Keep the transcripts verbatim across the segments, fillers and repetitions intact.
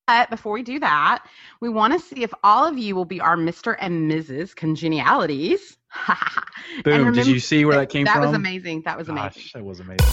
But before we do that, we want to see if all of you will be our Mister and Missus Congenialities. Boom. Remember, did you see where that came that from? That was amazing. That was amazing. Gosh, that was amazing.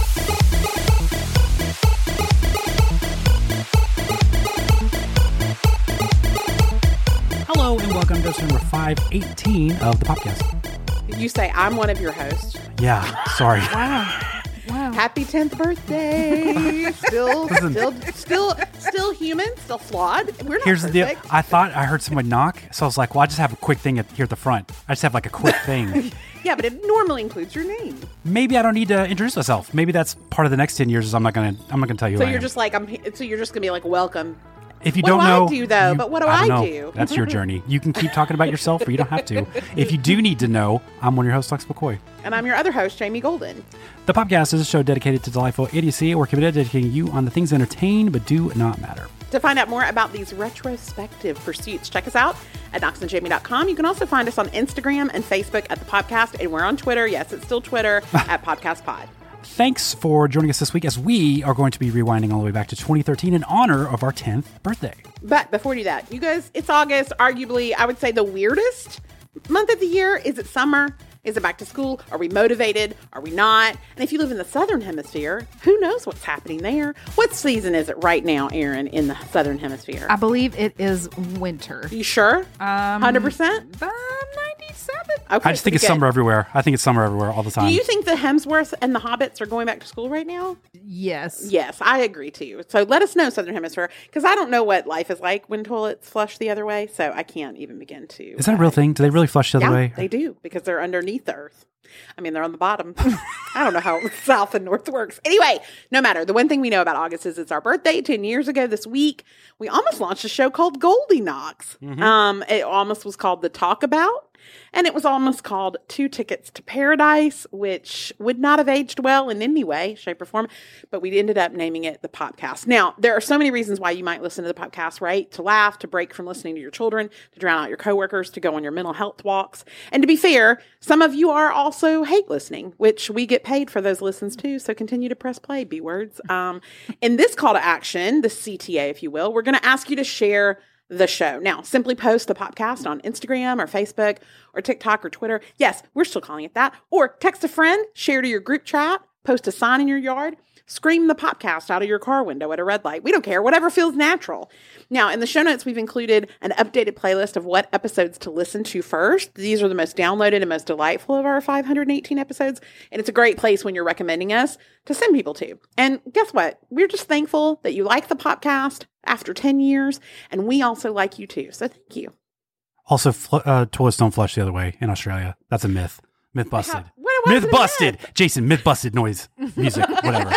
Hello and welcome to episode number five eighteen of the podcast. Did you say I'm one of your hosts? Yeah, sorry. Wow. Wow. Happy tenth birthday. Still, still, still, still human, still flawed. We're not Here's perfect. the deal. I thought I heard someone knock, so I was like, well, I just have a quick thing at, here at the front. I just have like a quick thing. Yeah, but it normally includes your name. Maybe I don't need to introduce myself. Maybe that's part of the next ten years is I'm not going to I'm not going to tell you So who I you're am. just like, I'm. So you're just going to be like, welcome. If you what don't do know, I do though? you- But what do I, I, don't know. do? That's your journey. You can keep talking about yourself, or you don't have to. If you do need to know, I'm one of your hosts, Lex McCoy. And I'm your other host, Jamie Golden. The podcast is a show dedicated to delightful idiocy. We're committed to educating you on the things that entertain but do not matter. To find out more about these retrospective pursuits, check us out at knox and jamie dot com. You can also find us on Instagram and Facebook at the podcast, and we're on Twitter. Yes, it's still Twitter at Podcast Pod. Thanks for joining us this week as we are going to be rewinding all the way back to twenty thirteen in honor of our tenth birthday. But before we do that, you guys, it's August. Arguably, I would say the weirdest month of the year. Is it summer? Is it back to school? Are we motivated? Are we not? And if you live in the Southern Hemisphere, who knows what's happening there? What season is it right now, Aaron, in the Southern Hemisphere? I believe it is winter. You sure? Um, one hundred percent? Uh, ninety-seven. Okay, I just think it's good. summer everywhere. I think it's summer everywhere all the time. Do you think the Hemsworth and the Hobbits are going back to school right now? Yes. Yes, I agree too. So let us know, Southern Hemisphere, because I don't know what life is like when toilets flush the other way, so I can't even begin to. Is that a real thing? Do they really flush the other Yeah, way? they do, because they're underneath the earth. I mean, they're on the bottom. I don't know how south and north works. Anyway, no matter. The one thing we know about August is it's our birthday. ten years ago this week, we almost launched a show called Goldie Knox. Mm-hmm. Um, it almost was called The Talk About. And it was almost called Two Tickets to Paradise, which would not have aged well in any way, shape, or form. But we ended up naming it the podcast. Now, there are so many reasons why you might listen to the podcast, right? To laugh, to break from listening to your children, to drown out your coworkers, to go on your mental health walks. And to be fair, some of you are also hate listening, which we get paid for those listens too. So continue to press play, B words. Um, in this call to action, the C T A, if you will, we're going to ask you to share the show. Now, simply post the podcast on Instagram or Facebook or TikTok or Twitter. Yes, we're still calling it that. Or text a friend, share to your group chat, post a sign in your yard, scream the podcast out of your car window at a red light. We don't care, whatever feels natural. Now, in the show notes, we've included an updated playlist of what episodes to listen to first. These are the most downloaded and most delightful of our five hundred eighteen episodes. And it's a great place when you're recommending us to send people to. And guess what? We're just thankful that you like the podcast after ten years. And we also like you too. So thank you. Also, fl- uh, toilets don't flush the other way in Australia. That's a myth. Myth busted. How, what, what myth busted. Myth? Jason, myth busted noise. Music, whatever.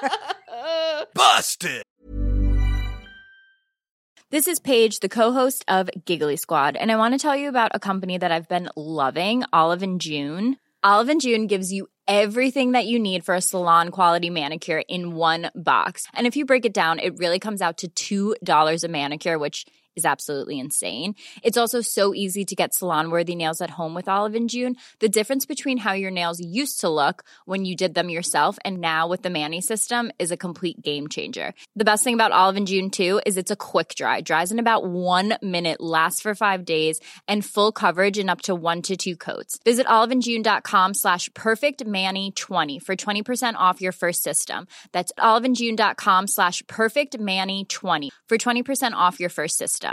Busted. This is Paige, the co-host of Giggly Squad, and I want to tell you about a company that I've been loving, Olive and June. Olive and June gives you everything that you need for a salon-quality manicure in one box. And if you break it down, it really comes out to two dollars a manicure, which is absolutely insane. It's also so easy to get salon-worthy nails at home with Olive and June. The difference between how your nails used to look when you did them yourself and now with the Mani system is a complete game changer. The best thing about Olive and June, too, is it's a quick dry. Dries in about one minute, lasts for five days, and full coverage in up to one to two coats. Visit oliveandjune.com slash perfectmani20 for twenty percent off your first system. That's oliveandjune.com slash perfectmani20 for twenty percent off your first system.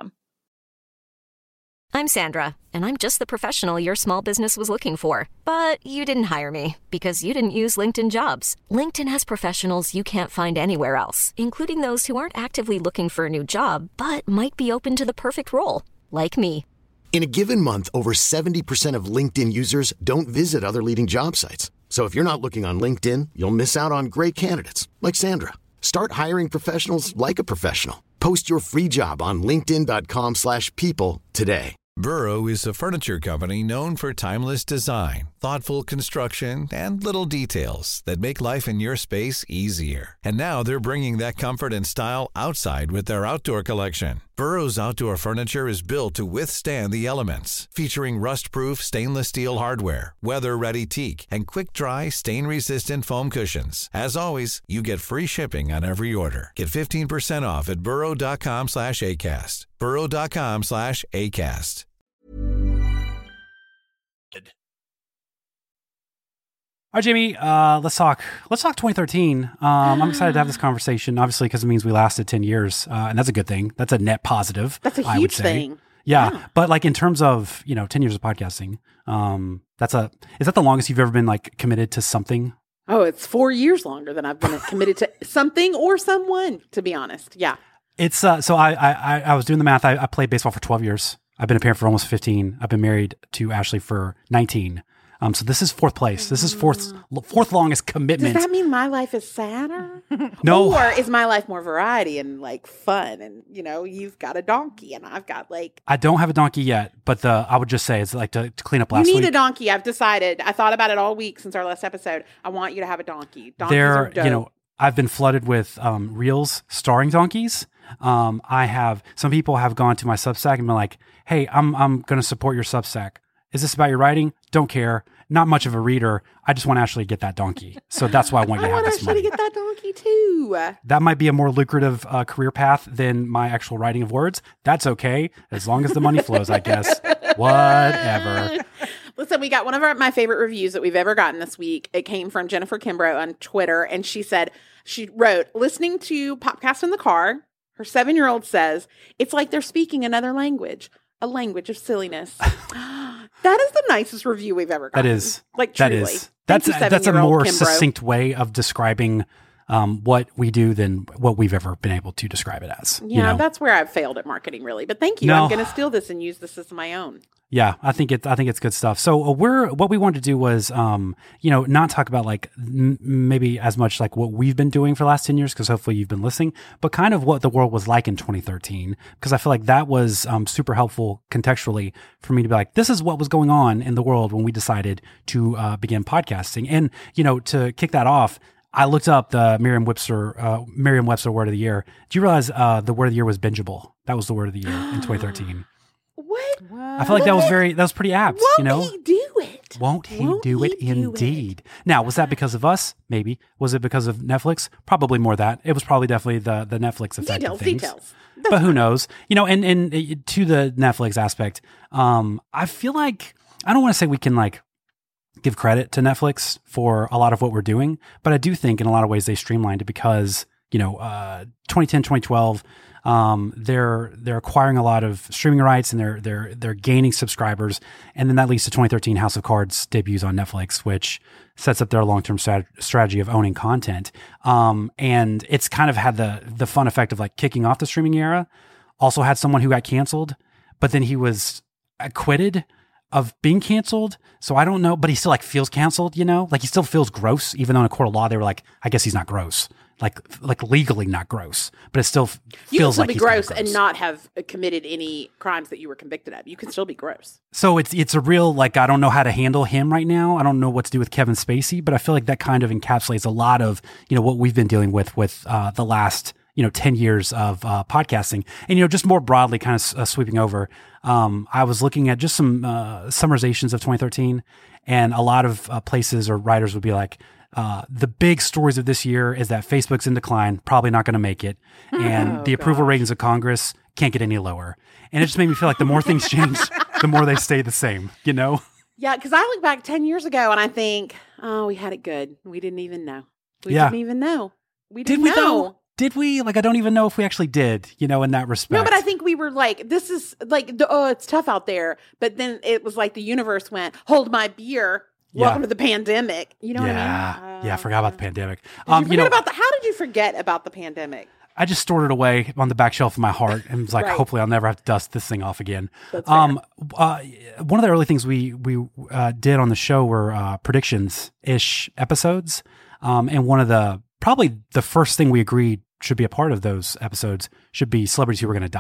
I'm Sandra, and I'm just the professional your small business was looking for. But you didn't hire me because you didn't use LinkedIn Jobs. LinkedIn has professionals you can't find anywhere else, including those who aren't actively looking for a new job, but might be open to the perfect role, like me. In a given month, over seventy percent of LinkedIn users don't visit other leading job sites. So if you're not looking on LinkedIn, you'll miss out on great candidates, like Sandra. Start hiring professionals like a professional. Post your free job on linkedin.com slash people today. Burrow is a furniture company known for timeless design, thoughtful construction, and little details that make life in your space easier. And now they're bringing that comfort and style outside with their outdoor collection. Burrow's outdoor furniture is built to withstand the elements, featuring rust-proof stainless steel hardware, weather-ready teak, and quick-dry, stain-resistant foam cushions. As always, you get free shipping on every order. Get fifteen percent off at burrow.com slash ACAST. burrow.com slash ACAST. All right, Jamie, uh, let's talk. Let's talk twenty thirteen. Um, I'm excited to have this conversation, obviously, because it means we lasted ten years, uh, and that's a good thing. That's a net positive. That's a I would huge say. thing. Yeah, Yeah. but like in terms of you know ten years of podcasting, um, that's a is that the longest you've ever been like committed to something? Oh, it's four years longer than I've been committed to something or someone, to be honest. Yeah. It's uh, so I, I I was doing the math. I, I played baseball for twelve years. I've been a parent for almost fifteen. I've been married to Ashley for nineteen. Um, so this is fourth place. This is fourth fourth longest commitment. Does that mean my life is sadder? No. Or is my life more variety and like fun? And you know, you've got a donkey and I've got like. I don't have a donkey yet, but the I would just say it's like to, to clean up You last need week. a donkey. I've decided. I thought about it all week since our last episode. I want you to have a donkey. Donkeys There, are dope. you know, I've been flooded with um, reels starring donkeys. Um, I have some people have gone to my Substack and been like, "Hey, I'm I'm going to support your Substack. Is this about your writing? Don't care. Not much of a reader. I just want to actually get that donkey. So that's why I want you I to have want this Ashley money. to get that donkey too. That might be a more lucrative uh, career path than my actual writing of words. That's okay, as long as the money flows, I guess. Whatever. Listen, we got one of our, my favorite reviews that we've ever gotten this week. It came from Jennifer Kimbrough on Twitter, and she said, she wrote, listening to Popcast in the car, her seven-year-old says, it's like they're speaking another language, a language of silliness. That is the nicest review we've ever gotten. That is. Like, that truly. is. Thank That's you, a, that's a seven-year-old more Kimbrough. succinct way of describing um, what we do than what we've ever been able to describe it as. Yeah, you know? that's where I've failed at marketing, really. But thank you. No. I'm going to steal this and use this as my own. Yeah, I think it. I think it's good stuff. So uh, we're what we wanted to do was, um, you know, not talk about like m- maybe as much like what we've been doing for the last ten years, because hopefully you've been listening, but kind of what the world was like in twenty thirteen, because I feel like that was um, super helpful contextually for me to be like, this is what was going on in the world when we decided to uh, begin podcasting, and you know, to kick that off. I looked up the Merriam-Webster uh, Merriam-Webster word of the year. Do you realize uh, the word of the year was bingeable? That was the word of the year in twenty thirteen. What? I feel like that was very, that was pretty apt, Won't you know? he do it? Won't he Won't do it? he do Indeed. Now, was that because of us? Maybe. Was it because of Netflix? Probably more that. It was probably definitely the, the Netflix effect Details, of things. details. But who knows? You know, and, and uh, to the Netflix aspect, um, I feel like, I don't want to say we can like give credit to Netflix for a lot of what we're doing, but I do think in a lot of ways they streamlined it because, you know, uh, twenty ten, twenty twelve, um, they're, they're acquiring a lot of streaming rights and they're, they're, they're gaining subscribers. And then that leads to twenty thirteen House of Cards debuts on Netflix, which sets up their long-term strat- strategy of owning content. Um, and it's kind of had the, the fun effect of like kicking off the streaming era. Also had someone who got canceled, but then he was acquitted of being canceled. So I don't know, but he still like feels canceled, you know, like he still feels gross, even though in a court of law, they were like, I guess he's not gross, like, like legally not gross, but it still f- You can feels still like be he's kinda gross, and not have committed any crimes that you were convicted of. You can still be gross. So it's, it's a real, like, I don't know how to handle him right now. I don't know what to do with Kevin Spacey, but I feel like that kind of encapsulates a lot of, you know, what we've been dealing with, with, uh, the last, you know, ten years of, uh, podcasting. And, you know, just more broadly kind of uh, sweeping over, um, I was looking at just some, uh, summarizations of twenty thirteen, and a lot of uh, places or writers would be like, uh, the big stories of this year is that Facebook's in decline, probably not going to make it. And Oh, the approval gosh. ratings of Congress can't get any lower. And it just made me feel like the more things change, the more they stay the same, you know? Yeah, because I look back ten years ago and I think, oh, we had it good. We didn't even know. We Yeah. didn't even know. We Did didn't we know. though? Did we? Like, I don't even know if we actually did, you know, in that respect. No, but I think we were like, this is like, the, oh, it's tough out there. But then it was like the universe went, hold my beer. Yeah. Welcome to the pandemic. You know yeah. what I mean? yeah, I forgot about the pandemic. Did Um, you you forget know, about the, how did you forget about the pandemic? I just stored it away on the back shelf of my heart and was like, Right. hopefully I'll never have to dust this thing off again. That's fair. Um, uh, one of the early things we, we, uh, did on the show were, uh, predictions ish episodes. Um, and one of the, probably the first thing we agreed should be a part of those episodes should be celebrities who were going to die.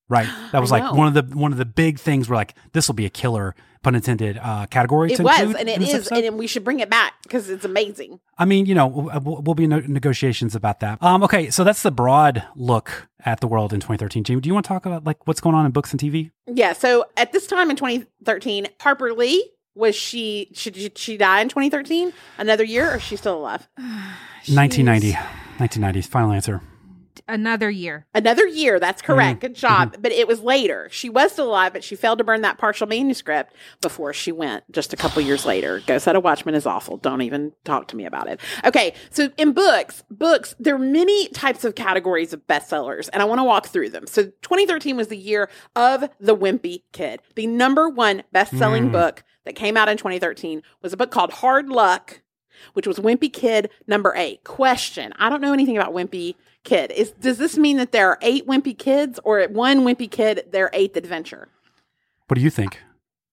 right? That was I like know. one of the one of the big things where like this will be a killer, pun intended, uh, category. It to was, include and it in this is, episode. and we should bring it back because it's amazing. I mean, you know, we'll, we'll be in no- negotiations about that. Um, okay, so that's the broad look at the world in twenty thirteen. Jamie, do you want to talk about like what's going on in books and T V? Yeah. So at this time in twenty thirteen, Harper Lee was she? Should she, she die in twenty thirteen? Another year, or is she still alive? nineteen ninety. nineteen ninety. Final answer. Another year. Another year. That's correct. Mm. Good job. But it was later. She was still alive, but she failed to burn that partial manuscript before she went just a couple years later. Go Set a Watchman is awful. Don't even talk to me about it. Okay. So in books, books, there are many types of categories of bestsellers, and I want to walk through them. So twenty thirteen was the year of The Wimpy Kid. The number one best-selling Mm. book that came out in twenty thirteen was a book called Hard Luck, which was Wimpy Kid number eight. Question. I don't know anything about Wimpy Kid. Is Does this mean that there are eight Wimpy Kids, or at one Wimpy Kid, their eighth adventure? What do you think?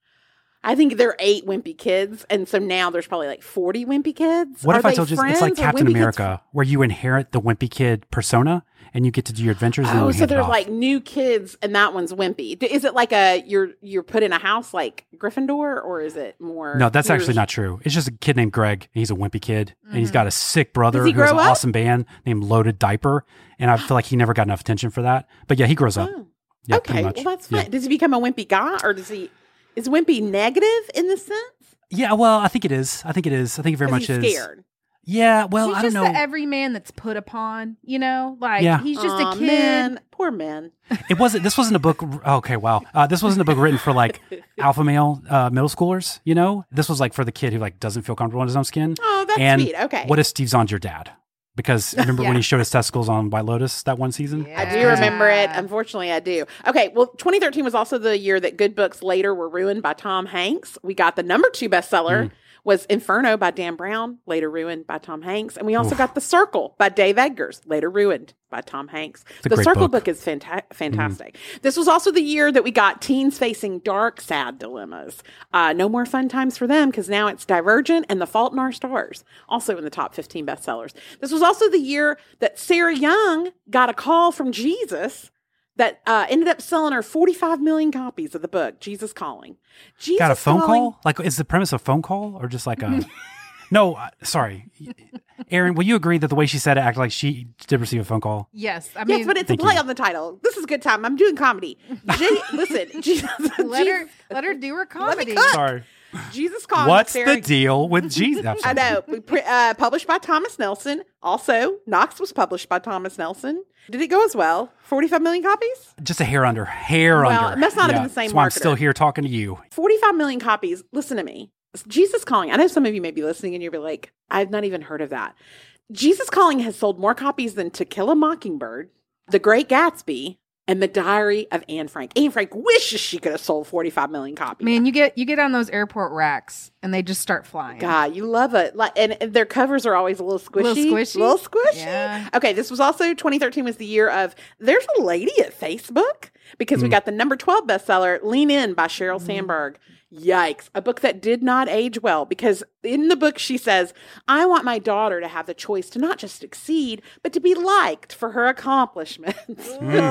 I think there are eight Wimpy Kids, and so now there's probably like forty Wimpy Kids. What Are if I they told you it's friends? like Are Captain Wimpy Kids America, where you inherit the Wimpy Kid persona and you get to do your adventures? And then Oh, you so hand it they're off? like new kids, and that one's wimpy. D- Is it like a you're you're put in a house like Gryffindor, or is it more? No, that's here's- actually not true. It's just a kid named Greg. And he's a wimpy kid, and he's got a sick brother Does he who has an grow up? awesome band named Loaded Diaper. And I feel like he never got enough attention for that. But yeah, he grows up. Oh. Yeah, okay, pretty much. well that's fine. Yeah. Does he become a wimpy guy, or does he? Is wimpy negative in this sense? Yeah, well, I think it is. I think it is. I think it very 'Cause much he's is. scared. Yeah, well, he's I don't just know. the everyman that's put upon, you know? Like, Yeah. he's just Aw, a kid. Man, poor man. It wasn't. This wasn't a book. Okay, wow. Uh, this wasn't a book written for like alpha male uh, middle schoolers. You know, this was like for the kid who like doesn't feel comfortable in his own skin. Oh, that's and sweet. Okay. What if Steve Zahn's your dad? Because remember Yeah. when he showed his testicles on White Lotus that one season? I do Yeah. remember it. Unfortunately, I do. Okay, well, twenty thirteen was also the year that good books later were ruined by Tom Hanks. We got the number two bestseller Mm. was Inferno by Dan Brown, later ruined by Tom Hanks. And we also Oof. got The Circle by Dave Eggers, later ruined by Tom Hanks. a The great Circle book. book, is fanta- fantastic. This was also the year that we got teens facing dark, sad dilemmas. Uh, no more fun times for them because now it's Divergent and The Fault in Our Stars, also in the top fifteen bestsellers. This was also the year that Sarah Young got a call from Jesus that uh, ended up selling her forty-five million copies of the book, Jesus Calling. Jesus Got a phone Calling- call? Like, is the premise a phone call or just like a? No, uh, sorry, Aaron. Will you agree that the way she said it acted like she did receive a phone call? Yes. I mean, Yes, but it's a Thank play you. on the title. This is a good time. I'm doing comedy. J- listen, Jesus, let her, Jesus, let her do her Let me comedy. cook. Sorry. Jesus Calling. What's Sarah- the deal with Jesus? I'm I sorry. know. We pre- Uh, published by Thomas Nelson. Also, Knox was published by Thomas Nelson. Did it go as well? forty-five million copies? Just a hair under, hair Well, under. it must not have been the same That's why I'm marketer. still here talking to you. forty-five million copies. Listen to me. Jesus Calling. I know some of you may be listening and you'll be like, I've not even heard of that. Jesus Calling has sold more copies than To Kill a Mockingbird, The Great Gatsby, and The Diary of Anne Frank. Anne Frank wishes she could have sold forty-five million copies. Man, you get you get on those airport racks and they just start flying. God, you love it. Like, and and their covers are always a little squishy. Little squishy? Little squishy. Yeah. Okay, this was also twenty thirteen was the year of There's a Lady at Facebook because we got the number twelve bestseller, Lean In by Sheryl Sandberg. Yikes. A book that did not age well because in the book she says, I want my daughter to have the choice to not just succeed, but to be liked for her accomplishments.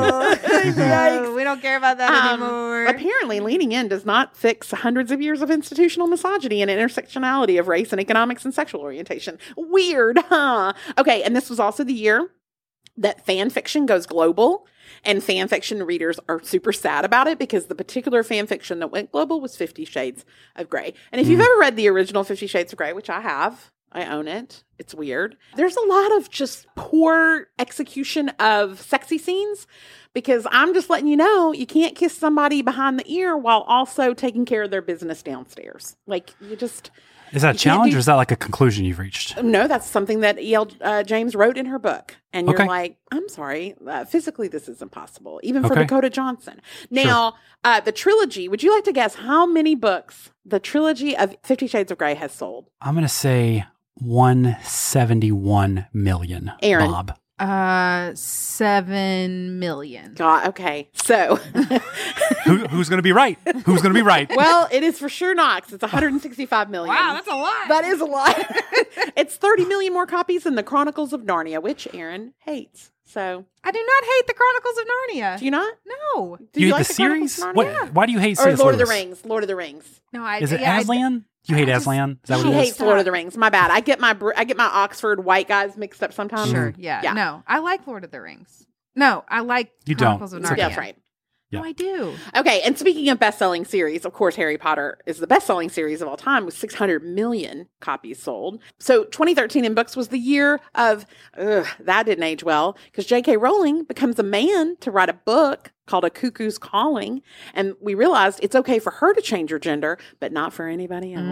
Oh, we don't care about that Um, anymore. Apparently, Leaning In does not fix hundreds of years of institutional misogyny and intersectionality of race and economics and sexual orientation. Weird, huh? Okay, and this was also the year that fan fiction goes global, and fan fiction readers are super sad about it because the particular fan fiction that went global was Fifty Shades of Grey. And if you've ever read the original Fifty Shades of Grey, which I have, I own it. It's weird. There's a lot of just poor execution of sexy scenes because I'm just letting you know you can't kiss somebody behind the ear while also taking care of their business downstairs. Like you just Is that a You can't challenge do- or is that like a conclusion you've reached? no, that's something that E L. Uh, James wrote in her book. And you're Okay. like, I'm sorry, uh, physically this is impossible, even for Okay. Dakota Johnson. Now, uh, the trilogy, would you like to guess how many books the trilogy of Fifty Shades of Grey has sold? I'm going to say one hundred seventy-one million. Aaron. Bob. Uh, seven million. God, okay. So, Who, who's going to be right? Who's going to be right? well, it is for sure Knox. It's one hundred sixty-five million. Wow, that's a lot. That is a lot. It's thirty million more copies than the Chronicles of Narnia, which Aaron hates. So I do not hate the Chronicles of Narnia. do you not? No, Do you, hate like the Chronicles series? of Narnia? What? Why do you hate Or C S Lord of the Lewis? Rings? Lord of the Rings. no. I, Is it yeah, I- Aslan? You hate I just- Aslan? Is that She what it is? hates Lord of the Rings. My bad. I get my Br- I get my Oxford white guys mixed up sometimes. Sure. Yeah, Yeah. No, I like Lord of the Rings. No, I like You don't. Chronicles of It's Narnia. okay. Yeah, that's right. No, I do. Okay, and speaking of best-selling series, of course, Harry Potter is the best-selling series of all time with six hundred million copies sold. So twenty thirteen in books was the year of, ugh, that didn't age well, because J K Rowling becomes a man to write a book called A Cuckoo's Calling, and we realized it's okay for her to change her gender, but not for anybody else.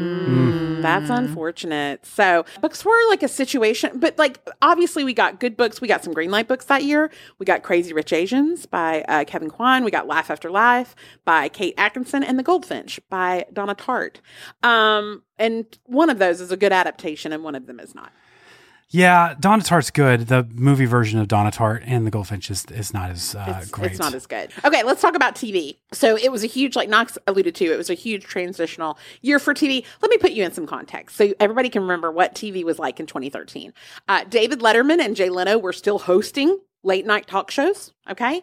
Mm, that's unfortunate. So books were like a situation, but like obviously we got good books. We got some Greenlight books that year. We got Crazy Rich Asians by uh, Kevin Kwan. We got Laugh After Life by Kate Atkinson, and The Goldfinch by Donna Tartt. Um, and one of those is a good adaptation, and one of them is not. Yeah, Donna Tartt's good. The movie version of Donna Tartt and The Goldfinch is, is not as uh, It's, great. it's not as good. Okay, let's talk about T V. So it was a huge, like Knox alluded to, it was a huge transitional year for T V. Let me put you in some context so everybody can remember what T V was like in twenty thirteen. Uh, David Letterman and Jay Leno were still hosting late night talk shows. Okay.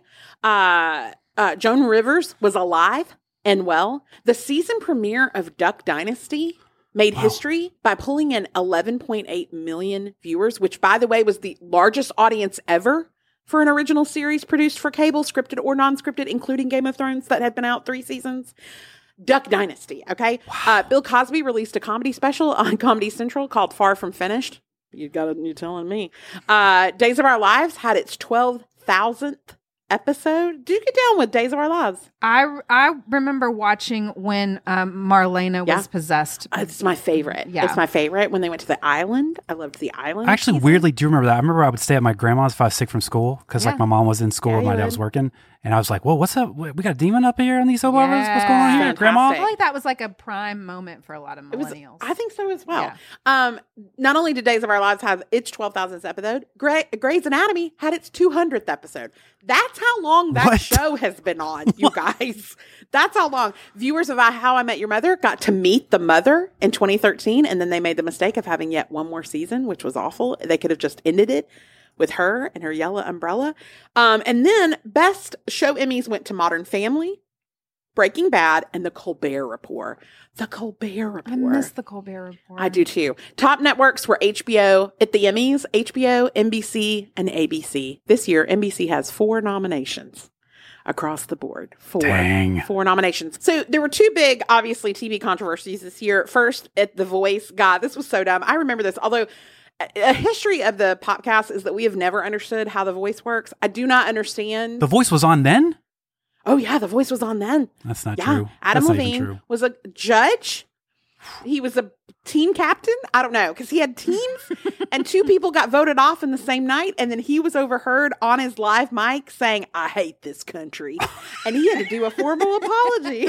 Uh, uh, Joan Rivers was alive and well. The season premiere of Duck Dynasty made Wow. history by pulling in eleven point eight million viewers, which, by the way, was the largest audience ever for an original series produced for cable, scripted or non-scripted, including Game of Thrones that had been out three seasons. Duck Dynasty, okay? Uh, Bill Cosby released a comedy special on Comedy Central called Far From Finished. You got it, you're telling me. Uh, Days of Our Lives had its twelve thousandth episode. Do you get down with Days of Our Lives? I, I remember watching when um, Marlena Yeah. was possessed. Uh, it's my favorite. Yeah. It's my favorite. When they went to the island, I loved the island. I actually season. weirdly do remember that. I remember I would stay at my grandma's if I was sick from school because Yeah. like my mom was in school Yeah, and my you dad would. was working. And I was like, whoa, what's up? We got a demon up here on these soap operas? What's going on Yeah. here, grandma? I feel like that was like a prime moment for a lot of It was, millennials. I think so as well. Yeah. Um, not only did Days of Our Lives have its twelve thousandth episode, Grey, Grey's Anatomy had its two hundredth episode. That's how long that What? show has been on, you guys. That's how long. Viewers of How I Met Your Mother got to meet the mother in twenty thirteen, and then they made the mistake of having yet one more season, which was awful. They could have just ended it with her and her yellow umbrella. Um, and then Best Show Emmys went to Modern Family, Breaking Bad, and The Colbert Report. The Colbert Report. I miss the Colbert Report. I do too. Top networks were H B O at the Emmys, H B O, N B C, and A B C. This year, N B C has four nominations across the board. Four. Dang. Four nominations. So there were two big, obviously, T V controversies this year. First, at The Voice. God, this was so dumb. I remember this, although a- a history of the podcast is that we have never understood how The Voice works. I do not understand. The Voice was on then? Oh, yeah, The Voice was on then. That's not Yeah, true. Adam That's not even Levine true. was a judge. He was a team captain. I don't know, because he had teams, and two people got voted off in the same night, and then he was overheard on his live mic saying, "I hate this country," and he had to do a formal apology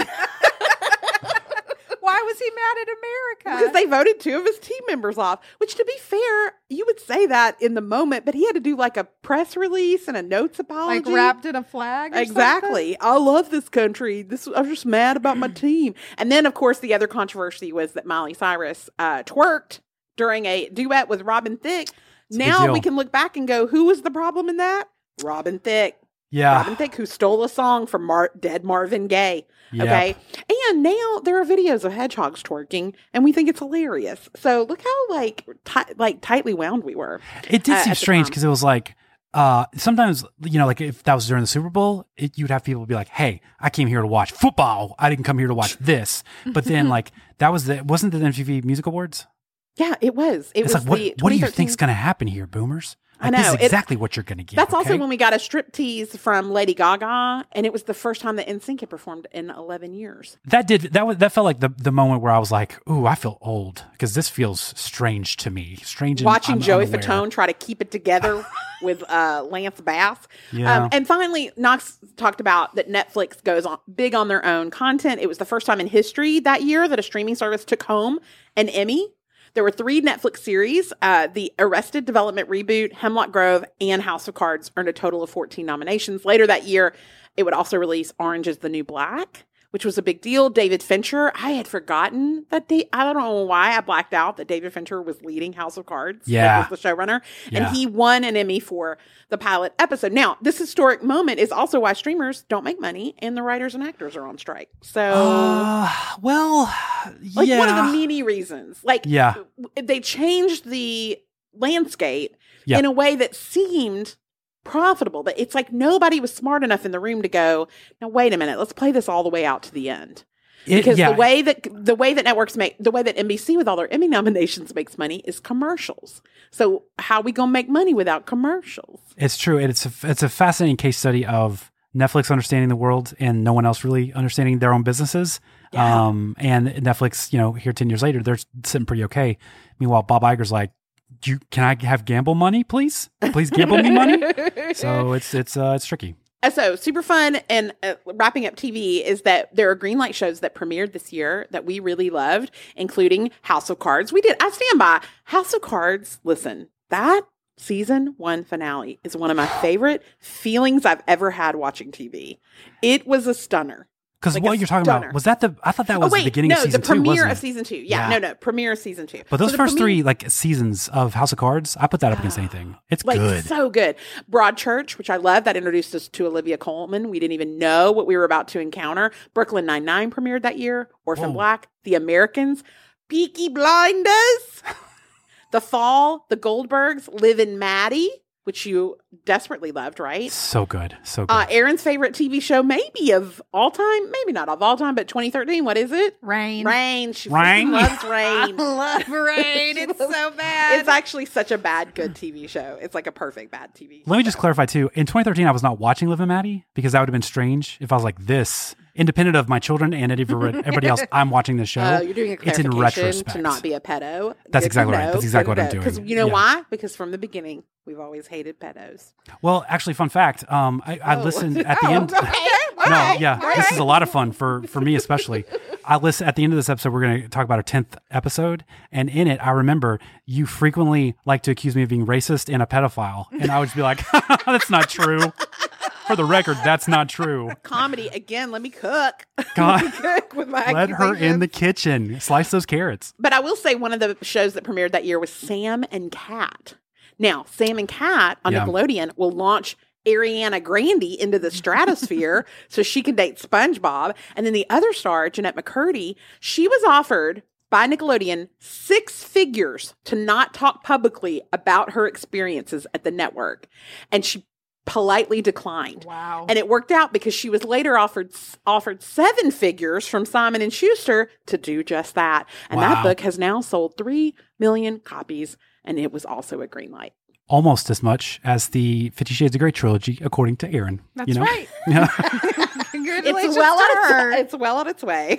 Why was he mad at America? because they voted two of his team members off. Which, to be fair, you would say that in the moment, but he had to do like a press release and a notes apology, like wrapped in a flag. Or Exactly. I love this country. This I'm just mad about my team. And then, of course, the other controversy was that Miley Cyrus uh, twerked during a duet with Robin Thicke. a big Now deal. we can look back and go, who was the problem in that? Robin Thicke. Yeah. Robin Thicke, who stole a song from Mar- dead Marvin Gaye. Yep. Okay. And now there are videos of hedgehogs twerking, and we think it's hilarious. So look how like ti- like tightly wound we were. It did uh, seem at the strange time. because it was like, uh, sometimes, you know, like if that was during the Super Bowl, it, you'd have people be like, hey, I came here to watch football. I didn't come here to watch this. But then, like, that was the, wasn't the M T V Music Awards? Yeah, it was. It It's was like, what, the what do you 2013 think's going to happen here, boomers? I Like, This know. is It- exactly what you're going to get. That's also okay? when we got a strip tease from Lady Gaga, and it was the first time that N Sync had performed in eleven years. That did that was that felt like the the moment where I was like, "Ooh, I feel old," because this feels strange to me. Strange. And Watching I'm Joey unaware. Fatone try to keep it together with uh, Lance Bass. Yeah. Um, and finally, Knox talked about that Netflix goes on big on their own content. It was the first time in history that year that a streaming service took home an Emmy. There were three Netflix series. Uh, the Arrested Development reboot, Hemlock Grove, and House of Cards earned a total of fourteen nominations. Later that year, it would also release Orange is the New Black, which was a big deal. David Fincher, I had forgotten that they, I don't know why I blacked out that David Fincher was leading House of Cards. Yeah. Like, was the showrunner. Yeah. And he won an Emmy for the pilot episode. Now, this historic moment is also why streamers don't make money and the writers and actors are on strike. So, Uh, well, like yeah. one of the many reasons. Like, Yeah. they changed the landscape Yeah. in a way that seemed profitable, but it's like nobody was smart enough in the room to go, now wait a minute, let's play this all the way out to the end. It- Because yeah. the way that the way that networks make the way that N B C with all their Emmy nominations makes money is commercials. So how we gonna make money without commercials? It's true. It's a, it's a fascinating case study of Netflix understanding the world and no one else really understanding their own businesses. Yeah. Um, and Netflix, you know, here ten years later, they're sitting pretty okay. Meanwhile, Bob Iger's like, Do you, can I have gamble money, please? Please gamble me money. So it's it's uh, it's tricky. Uh, So super fun. And uh, wrapping up T V is that there are greenlight shows that premiered this year that we really loved, including House of Cards. We did. I stand by House of Cards. Listen, that season one finale is one of my favorite feelings I've ever had watching T V. It was a stunner. Because Like what a you're talking stunner. about, was that the, I thought that was oh, wait, the beginning no, of season the two, premiere wasn't of it? season two. Yeah, Yeah. no, no, premiere of season two. But those So the first premiere- three like seasons of House of Cards, I put that up against anything. It's like good. so good. Broadchurch, which I love, that introduced us to Olivia Colman. We didn't even know what we were about to encounter. Brooklyn Nine-Nine premiered that year. Orphan Whoa. Black, The Americans, Peaky Blinders, The Fall, The Goldbergs, Liv and Maddie, which you desperately loved, right? So good. So good. Uh, Aaron's favorite T V show, maybe of all time, maybe not of all time, but twenty thirteen. What is it? Rain. Rain. She Rain? freaking loves I Rain. love Rain. It's so bad. It's actually such a bad, good T V show. It's like a perfect bad T V. Let me just clarify too. In twenty thirteen, I was not watching Liv and Maddie because that would have been strange if I was like this, independent of my children and everybody else. I'm watching this show. Oh, you're doing a It's in clarification retrospect. to not be a pedo. That's Good exactly to right. know. That's exactly Good what I'm to know. doing. Because you know Yeah. why? Because from the beginning, we've always hated pedos. Well, actually, fun fact. Um, I, I Oh. listened at the Oh, end. okay. All No, right. yeah, All this right. is a lot of fun for for me especially. I listen at the end of this episode. We're going to talk about our tenth episode, and in it, I remember you frequently like to accuse me of being racist and a pedophile, and I would just be like, "That's not true." For the record, that's not true. Comedy again. Let me cook. God. Let me cook with my Let her in the accusations. kitchen. Slice those carrots. But I will say one of the shows that premiered that year was Sam and Cat. Now, Sam and Cat on Yeah. Nickelodeon will launch Ariana Grande into the stratosphere so she can date SpongeBob. And then the other star, Jeanette McCurdy, she was offered by Nickelodeon six figures to not talk publicly about her experiences at the network. And she politely declined. Wow. And it worked out because she was later offered offered seven figures from Simon and Schuster to do just that. And that Wow. book has now sold three million copies, and it was also a green light. Almost as much as the Fifty Shades of Grey trilogy, according to Aaron. That's you know? right. Yeah. Congratulations It's well, to on her. its, it's well on its way.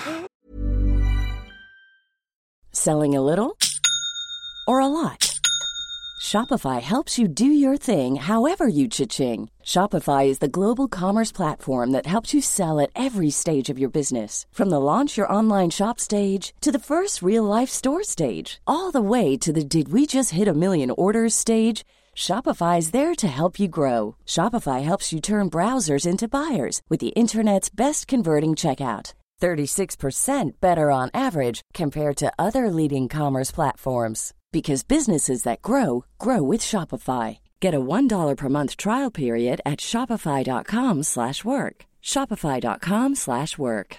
Selling a little or a lot? Shopify helps you do your thing however you cha-ching. Shopify is the global commerce platform that helps you sell at every stage of your business. From the launch your online shop stage to the first real life store stage, all the way to the did we just hit a million orders stage. Shopify is there to help you grow. Shopify helps you turn browsers into buyers with the internet's best converting checkout. thirty-six percent better on average compared to other leading commerce platforms. Because businesses that grow, grow with Shopify. Get a one dollar per month trial period at shopify.com slash work. Shopify.com slash work.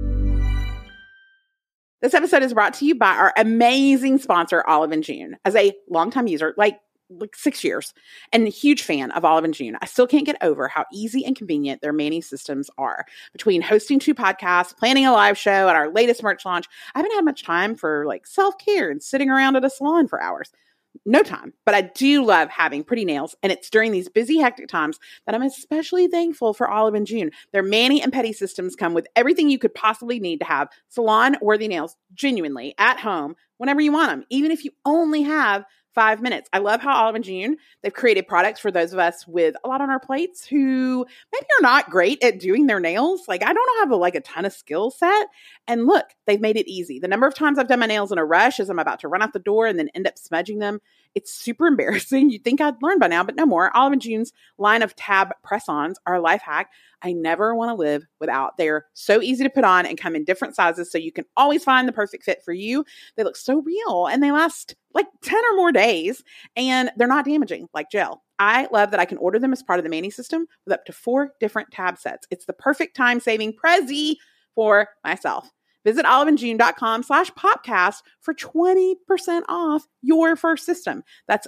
This episode is brought to you by our amazing sponsor, Olive and June. As a longtime user, like like six years, and a huge fan of Olive and June, I still can't get over how easy and convenient their many systems are. Between hosting two podcasts, planning a live show, and our latest merch launch, I haven't had much time for like self-care and sitting around at a salon for hours. No time, but I do love having pretty nails, and it's during these busy, hectic times that I'm especially thankful for Olive and June. Their mani and pedi systems come with everything you could possibly need to have salon-worthy nails genuinely at home whenever you want them, even if you only have five minutes. I love how Olive and June, they've created products for those of us with a lot on our plates who maybe are not great at doing their nails. Like I don't have a, like a ton of skill set. And look, they've made it easy. The number of times I've done my nails in a rush as I'm about to run out the door and then end up smudging them It's super embarrassing. You'd think I'd learn by now, but no more. Olive and June's line of tab press-ons are a life hack I never want to live without. They're so easy to put on and come in different sizes, so you can always find the perfect fit for you. They look so real, and they last like ten or more days, and they're not damaging like gel. I love that I can order them as part of the Manny system with up to four different tab sets. It's the perfect time-saving Prezi for myself. Visit oliveandjune.com slash popcast for twenty percent off your first system. That's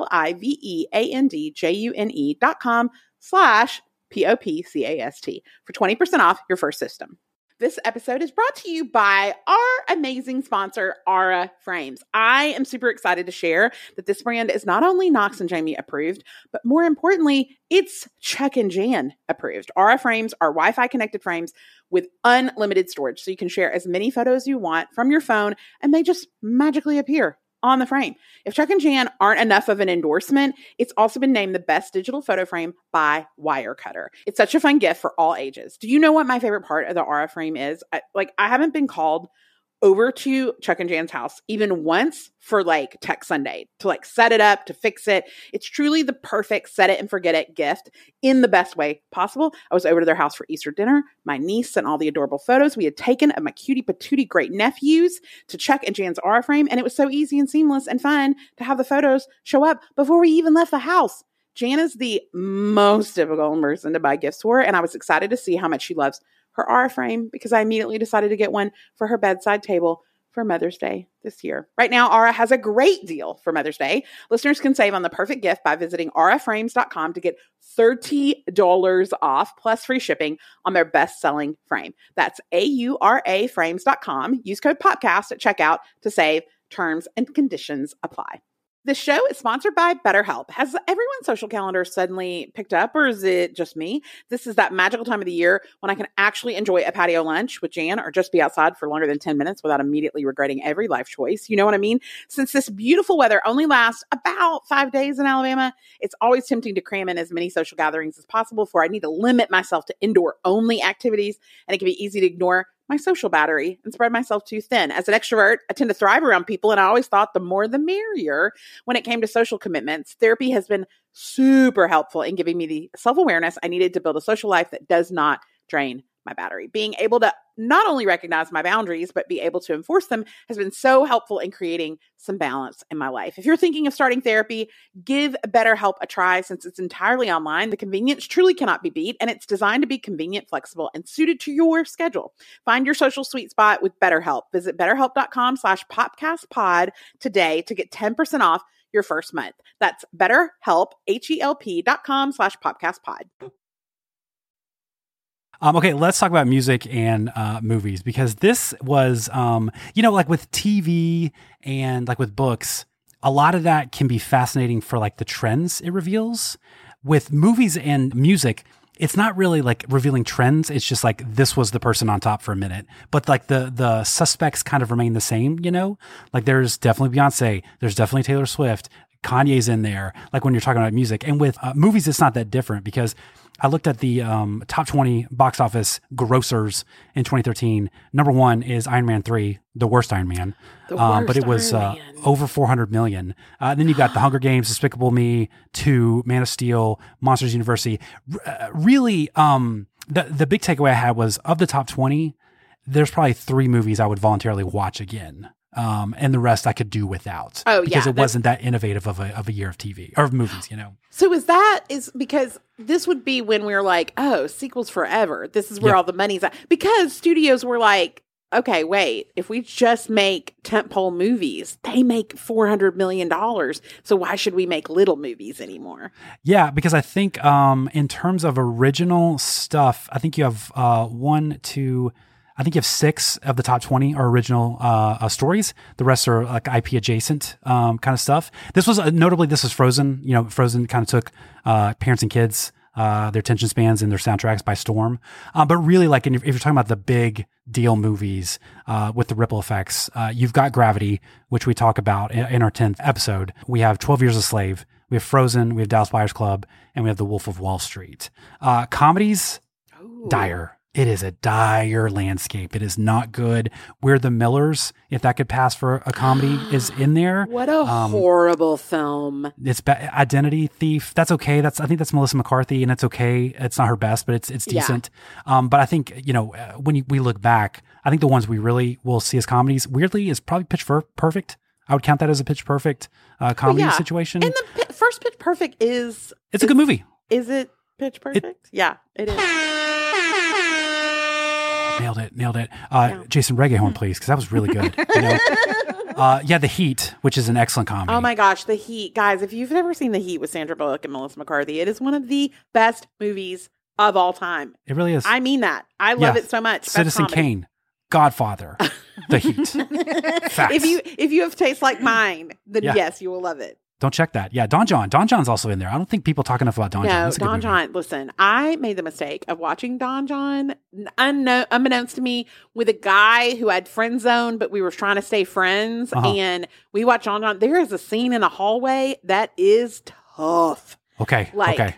O-L-I-V-E-A-N-D-J-U-N-E dot com slash P-O-P-C-A-S-T for twenty percent off your first system. This episode is brought to you by our amazing sponsor, Aura Frames. I am super excited to share that this brand is not only Knox and Jamie approved, but more importantly, it's Chuck and Jan approved. Aura Frames are Wi-Fi connected frames with unlimited storage, so you can share as many photos as you want from your phone, and they just magically appear on the frame. If Chuck and Jan aren't enough of an endorsement, it's also been named the best digital photo frame by Wirecutter. It's such a fun gift for all ages. Do you know what my favorite part of the Aura frame is? I, like, I haven't been called over to Chuck and Jan's house even once for like Tech Sunday to like set it up, to fix it. It's truly the perfect set it and forget it gift in the best way possible. I was over to their house for Easter dinner. My niece sent all the adorable photos we had taken of my cutie patootie great nephews to Chuck and Jan's Aura frame. And it was so easy and seamless and fun to have the photos show up before we even left the house. Jan is the most difficult person to buy gifts for, and I was excited to see how much she loves her Aura frame because I immediately decided to get one for her bedside table for Mother's Day this year. Right now, Aura has a great deal for Mother's Day. Listeners can save on the perfect gift by visiting aura frames dot com to get thirty dollars off plus free shipping on their best-selling frame. That's A U R A frames dot com. Use code podcast at checkout to save. Terms and conditions apply. This show is sponsored by BetterHelp. Has everyone's social calendar suddenly picked up, or is it just me? This is that magical time of the year when I can actually enjoy a patio lunch with Jan or just be outside for longer than ten minutes without immediately regretting every life choice. You know what I mean? Since this beautiful weather only lasts about five days in Alabama, it's always tempting to cram in as many social gatherings as possible, for I need to limit myself to indoor-only activities, and it can be easy to ignore my social battery and spread myself too thin. As an extrovert, I tend to thrive around people, and I always thought the more the merrier when it came to social commitments. Therapy has been super helpful in giving me the self-awareness I needed to build a social life that does not drain my battery. Being able to not only recognize my boundaries, but be able to enforce them has been so helpful in creating some balance in my life. If you're thinking of starting therapy, give BetterHelp a try. Since it's entirely online, the convenience truly cannot be beat, and it's designed to be convenient, flexible, and suited to your schedule. Find your social sweet spot with BetterHelp. Visit betterhelp.com slash popcastpod today to get ten percent off your first month. That's BetterHelp, H-E-L-P dot com slash popcastpod. Um, okay, let's talk about music and uh, movies, because this was, um, you know, like with T V and like with books, a lot of that can be fascinating for like the trends it reveals. With movies and music, it's not really like revealing trends. It's just like, this was the person on top for a minute, but like the, the suspects kind of remain the same, you know, like there's definitely Beyonce, there's definitely Taylor Swift, Kanye's in there. Like when you're talking about music, and with uh, movies, it's not that different, because I looked at the um, top twenty box office grossers in twenty thirteen. Number one is Iron Man three, the worst Iron Man. The um, worst but it was uh, over four hundred million. Uh, then you got The Hunger Games, Despicable Me, two, Man of Steel, Monsters University. R- really, um, the, the big takeaway I had was, of the top twenty, there's probably three movies I would voluntarily watch again. Um, and the rest I could do without. Oh, because yeah, it wasn't that innovative of a of a year of T V or of movies, you know. So is that is because this would be when we were like, oh, sequels forever. This is where Yep. all the money's at. Because studios were like, okay, wait, if we just make tentpole movies, they make four hundred million dollars. So why should we make little movies anymore? Yeah, because I think um, in terms of original stuff, I think you have uh, one, two, I think you have six of the top twenty are original uh, uh, stories. The rest are like I P adjacent um, kind of stuff. This was uh, notably, this was Frozen. You know, Frozen kind of took uh, parents and kids, uh, their attention spans and their soundtracks by storm. Um, but really, like in, if you're talking about the big deal movies uh, with the ripple effects, uh, you've got Gravity, which we talk about in, in our tenth episode. We have twelve Years a Slave. We have Frozen. We have Dallas Buyers Club, and we have The Wolf of Wall Street. Uh, comedies, Ooh. dire. it is a dire landscape. It is not good. We're the Millers, if that could pass for a comedy, is in there. What a Um, horrible film. It's ba- Identity Thief. That's okay. That's I think that's Melissa McCarthy, and it's okay. It's not her best, but it's it's Yeah. decent. Um, but I think you know uh, when you, we look back, I think the ones we really will see as comedies, weirdly, is probably Pitch Fer- Perfect. I would count that as a Pitch Perfect uh, comedy yeah. situation. And the pi- first Pitch Perfect is... It's a good movie. Is it Pitch Perfect? yeah, it is. Nailed it. Nailed it. Uh, Yeah. Jason Reggaehorn, please, because that was really good. You know? uh, yeah, The Heat, which is an excellent comedy. Oh my gosh, The Heat. Guys, if you've never seen The Heat with Sandra Bullock and Melissa McCarthy, it is one of the best movies of all time. It really is. I mean that. I love Yeah. it so much. Best Citizen comedy. Kane, Godfather, The Heat. Facts. If you if you have taste like mine, then Yeah. yes, you will love it. Don't check that. Yeah, Don John. Don John's also in there. I don't think people talk enough about Don John. No, That's a good Don movie. John. Listen, I made the mistake of watching Don John, unknown, unbeknownst to me, with a guy who had friend zone, but we were trying to stay friends. Uh-huh. And we watched Don John. There is a scene in a hallway that is tough. Okay. Like, okay.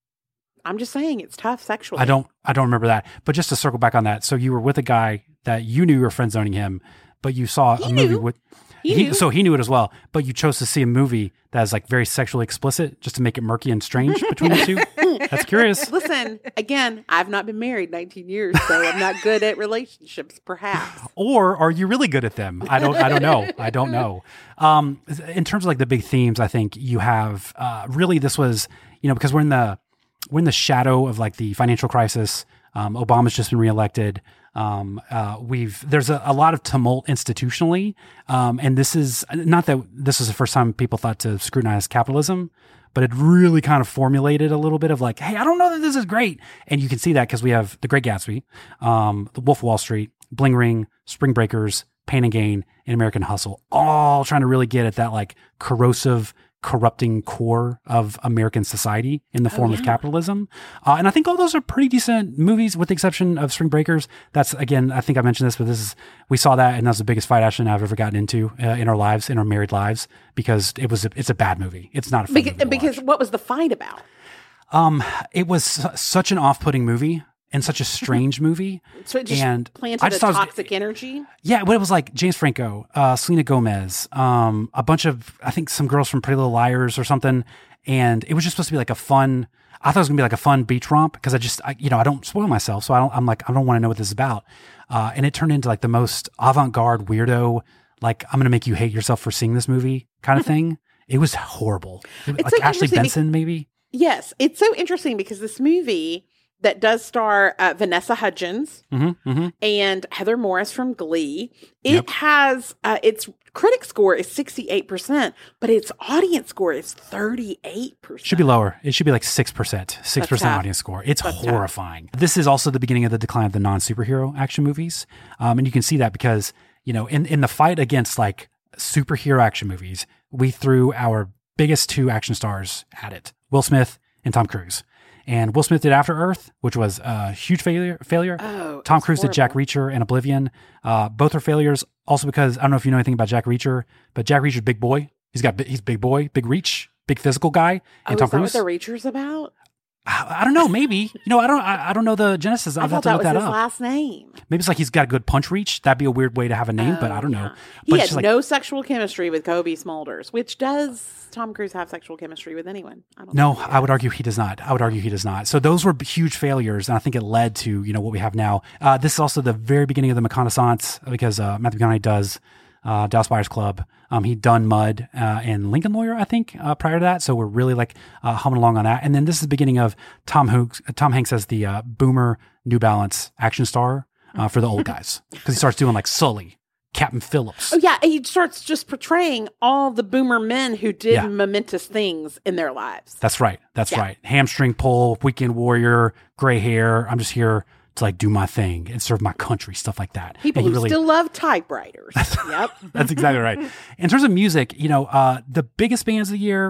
I'm just saying, it's tough sexually. I don't. I don't remember that. But just to circle back on that, so you were with a guy that you knew you were friend zoning him, but you saw He a movie knew. with. He knew. So he knew it as well, but you chose to see a movie that is like very sexually explicit, just to make it murky and strange between the two. That's curious. Listen, again, I've not been married nineteen years, so I'm not good at relationships, perhaps. Or are you really good at them? I don't. I don't know. I don't know. Um, in terms of like the big themes, I think you have uh, really this was you know because we're in the we're in the shadow of like the financial crisis. Um, Obama's just been reelected. Um, uh, we've there's a, a lot of tumult institutionally, um, and this is not that this is the first time people thought to scrutinize capitalism, but it really kind of formulated a little bit of like, hey, I don't know that this is great, and you can see that because we have The Great Gatsby, um, The Wolf of Wall Street, Bling Ring, Spring Breakers, Pain and Gain, and American Hustle, all trying to really get at that like corrosive, corrupting core of American society in the form Oh, of yeah. capitalism. Uh, and I think all those are pretty decent movies with the exception of Spring Breakers. That's again, I think I mentioned this, but this is, we saw that and that's the biggest fight action I've ever gotten into uh, in our lives, in our married lives, because it was, a, it's a bad movie. It's not a fun Because, movie to because watch. what was the fight about? Um, it was su- such an off-putting movie and such a strange movie. So it just and planted I a just thought it was- toxic energy? Yeah, but it was like James Franco, uh, Selena Gomez, um, a bunch of, I think some girls from Pretty Little Liars or something. And it was just supposed to be like a fun, I thought it was gonna be like a fun beach romp because I just, I, you know, I don't spoil myself. So I don't, I'm like, I don't want to know what this is about. Uh, and it turned into like the most avant-garde weirdo, like, I'm going to make you hate yourself for seeing this movie kind of thing. It was horrible. It was It's like so Ashley interesting Benson, maybe. Yes, it's so interesting because this movie that does star uh, Vanessa Hudgens Mm-hmm, mm-hmm. and Heather Morris from Glee, it Yep. has uh, its critic score is sixty-eight percent, but its audience score is thirty-eight percent. Should be lower. It should be like six percent, six percent tough. audience score. It's That's tough. horrifying. This is also the beginning of the decline of the non-superhero action movies. Um, and you can see that because, you know, in, in the fight against like superhero action movies, we threw our biggest two action stars at it, Will Smith and Tom Cruise. And Will Smith did After Earth, which was a huge failure. failure. Oh, Tom it's Cruise did Jack horrible. Reacher and Oblivion. Uh, both are failures. Also because I don't know if you know anything about Jack Reacher, but Jack Reacher's big boy. He's got bi- he's big boy, big reach, big physical guy. Oh, And is Tom that Cruise. what the Reacher's about? I, I don't know. Maybe you know. I don't. I, I don't know the genesis. I I'll have thought to that look was that his up. last name. Maybe it's like he's got a good punch reach. That'd be a weird way to have a name, but I don't know. Oh, yeah. But He it's had like, no sexual chemistry with Kobe Smulders, which does Tom Cruise have sexual chemistry with anyone? I don't No, know. I would argue he does not. I would argue he does not. So those were huge failures, and I think it led to you know what we have now. Uh, this is also the very beginning of the reconnaissance because uh, Matthew McConaughey does uh, Dallas Buyers Club. Um, he'd done Mud uh, and Lincoln Lawyer, I think, uh, prior to that. So we're really like uh, humming along on that. And then this is the beginning of Tom Hanks. Tom Hanks as the uh, boomer New Balance action star uh, for the old guys because he starts doing like Sully, Captain Phillips. Oh yeah, he starts just portraying all the boomer men who did Yeah. momentous things in their lives. That's right. That's Yeah. right. Hamstring pull, weekend warrior, gray hair. I'm just here to like do my thing and serve my country, stuff like that. People And he who really- still love typewriters. Yep. That's exactly right. In terms of music, you know, uh, the biggest bands of the year,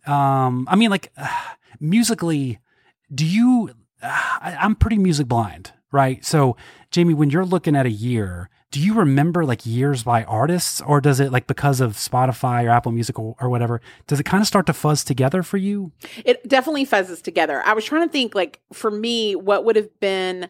um, I mean, like uh, musically, do you, uh, I, I'm pretty music blind, right? So Jamie, when you're looking at a year, do you remember like years by artists or does it like because of Spotify or Apple Music or, or whatever, does it kind of start to fuzz together for you? It definitely fuzzes together. I was trying to think, like, for me, what would have been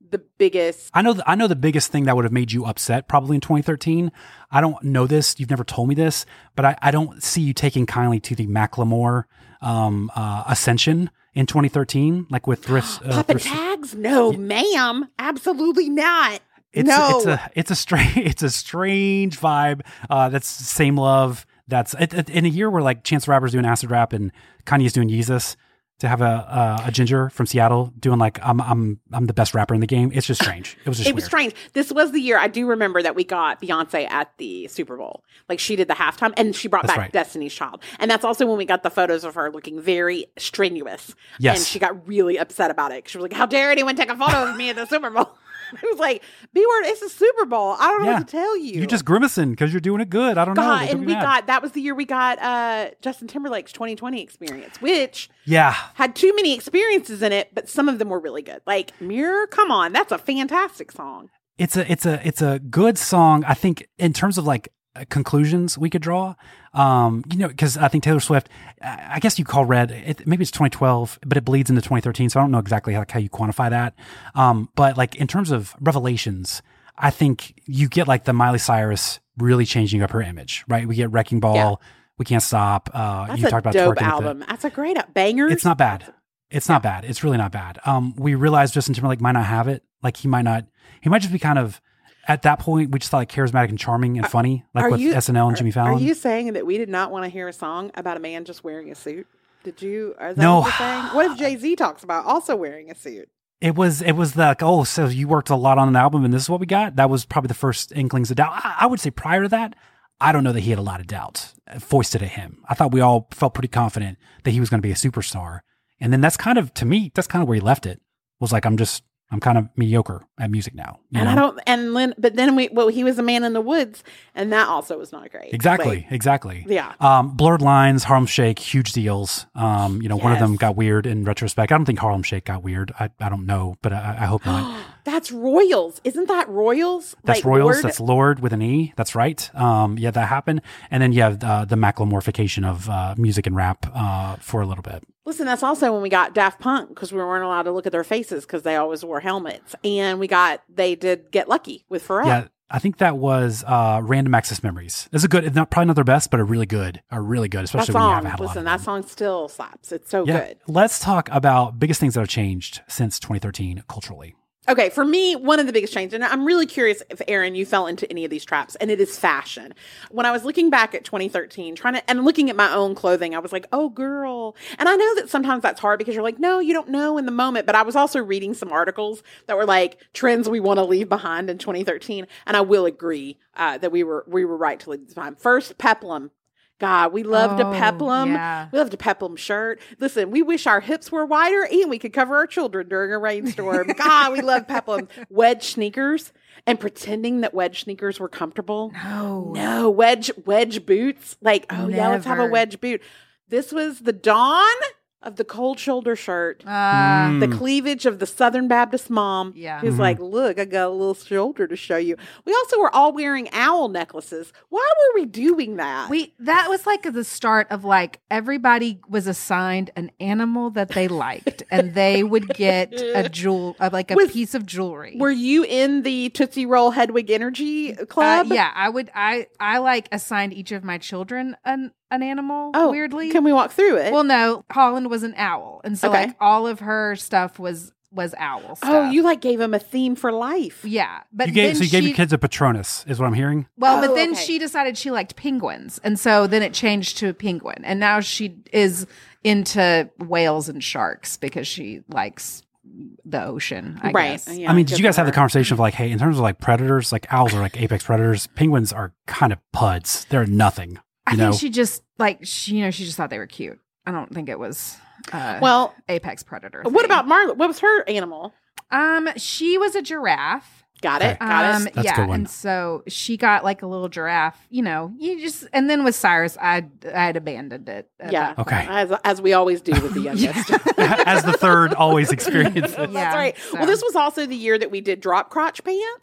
the biggest. I know. The, I know the biggest thing that would have made you upset probably in twenty thirteen. I don't know this. You've never told me this, but I, I don't see you taking kindly to the Macklemore um, uh, ascension in twenty thirteen, like with Thrift. Uh, Puppet Thrift- tags? No, ma'am. Absolutely not. It's no. a, it's a it's a strange it's a strange vibe. Uh, that's Same Love. That's it, it, in a year where like Chance the Rapper's doing acid rap and Kanye's doing Yeezus. To have a uh, a ginger from Seattle doing like I'm I'm I'm the best rapper in the game. It's just strange. It was just it was weird. strange. This was the year I do remember that we got Beyonce at the Super Bowl. Like she did the halftime, and she brought That's back right. Destiny's Child, and that's also when we got the photos of her looking very strenuous. Yes. And she got really upset about it. She was like, "How dare anyone take a photo of me at the Super Bowl?" It was like, B word, it's a Super Bowl. I don't know Yeah. what to tell you. You're just grimacing because you're doing it good. I don't know. God, Don't and be we mad. got that was the year we got uh, Justin Timberlake's twenty twenty experience, which yeah. had too many experiences in it, but some of them were really good. Like Mirror, come on, that's a fantastic song. It's a it's a it's a good song. I think in terms of like conclusions we could draw, um, you know, because I think Taylor Swift, I I guess you call Red, it, maybe it's twenty twelve, but it bleeds into twenty thirteen. So I don't know exactly like how you quantify that. Um, but like in terms of revelations, I think you get like the Miley Cyrus really changing up her image, right? We get Wrecking Ball, Yeah. We Can't Stop. Uh, That's you a talked about dope twerking with album. it. That's a great al- banger. It's not bad. It's not bad. It's really not bad. Um, we realized Justin Timberlake might not have it. Like he might not. He might just be kind of. At that point, we just thought like charismatic and charming and funny, like Are with you- S N L and Jimmy Fallon. Are you saying that we did not want to hear a song about a man just wearing a suit? Did you? Is that No. what you're saying? What if Jay Z talks about also wearing a suit? It was it was like, oh, so you worked a lot on an album and this is what we got? That was probably the first inklings of doubt. I, I would say prior to that, I don't know that he had a lot of doubt foisted at him. I thought we all felt pretty confident that he was going to be a superstar. And then that's kind of, to me, that's kind of where he left it. Was like, I'm just, I'm kind of mediocre at music now. you And know? I don't. And then, but then we. Well, he was a man in the woods, and that also was not great. Exactly, Like, exactly. Yeah. Um, Blurred Lines, Harlem Shake, huge deals. Um, you know, one of them Yes. got weird in retrospect. I don't think Harlem Shake got weird. I, I don't know, but I, I hope not. That's Royals, isn't that Royals? That's Like, Royals. Lord- That's Lord with an E. That's right. Um, yeah, that happened. And then you have uh, the Macklemorification of uh, music and rap uh, for a little bit. Listen, that's also when we got Daft Punk because we weren't allowed to look at their faces because they always wore helmets, and we got they did Get Lucky with Pharrell. Yeah, I think that was uh, Random Access Memories. It's a good, it's not probably not their best, but a really good, a really good, that especially when you song. haven't had a lot Listen, of that them. song still slaps. It's so Yeah. good. Let's talk about biggest things that have changed since twenty thirteen culturally. Okay, for me, one of the biggest changes, and I'm really curious if, Aaron, you fell into any of these traps, and it is fashion. When I was looking back at twenty thirteen, trying to, and looking at my own clothing, I was like, oh, girl. And I know that sometimes that's hard because you're like, no, you don't know in the moment. But I was also reading some articles that were like trends we want to leave behind in twenty thirteen. And I will agree uh, that we were we were right to leave behind. First, peplum. God, we loved Oh, a peplum. yeah. We loved a peplum shirt. Listen, we wish our hips were wider and we could cover our children during a rainstorm. God, we love peplum. Wedge sneakers and pretending that wedge sneakers were comfortable. No. No, wedge wedge boots. Like, oh yeah, let's have a Never. wedge boot. This was the dawn of the cold shoulder shirt. Uh, The cleavage of the Southern Baptist mom. Yeah. Who's Mhm. like, look, I got a little shoulder to show you. We also were all wearing owl necklaces. Why were we doing that? we that was like the start of like everybody was assigned an animal that they liked, and they would get a jewel, uh, like a Was- piece of jewelry. Were you in the Tootsie Roll Hedwig Energy Uh, Club? yeah, I would. I I like assigned each of my children an an animal. Oh, weirdly, Can we walk through it? well, no, Holland was an owl, and so Okay. like all of her stuff was was owl stuff. oh, you like gave him a theme for life. yeah, but you gave, then so you gave she- your kids a Patronus, is what I'm hearing. Well, Oh, but then okay. she decided she liked penguins, and so then it changed to a penguin, and now she is into whales and sharks because she likes the ocean. I Right. guess. Yeah, I mean, good did you guys for have the her. conversation of like, hey, in terms of like predators, like owls are like apex predators, penguins are kind of puds. They're nothing. I You think know, she just like she, you know, she just thought they were cute. I don't think it was uh, Well, apex predator. what thing. about Marla? What was her animal? Um, she was a giraffe. Got it. Okay. Got Um, it. That's a yeah, good one. and so she got like a little giraffe. You know, you just and then with Cyrus, I I had abandoned it. at Yeah. that Okay. As, as we always do with the youngest. as the third always experiences. Yeah, That's right. so- Well, this was also the year that we did drop crotch pants.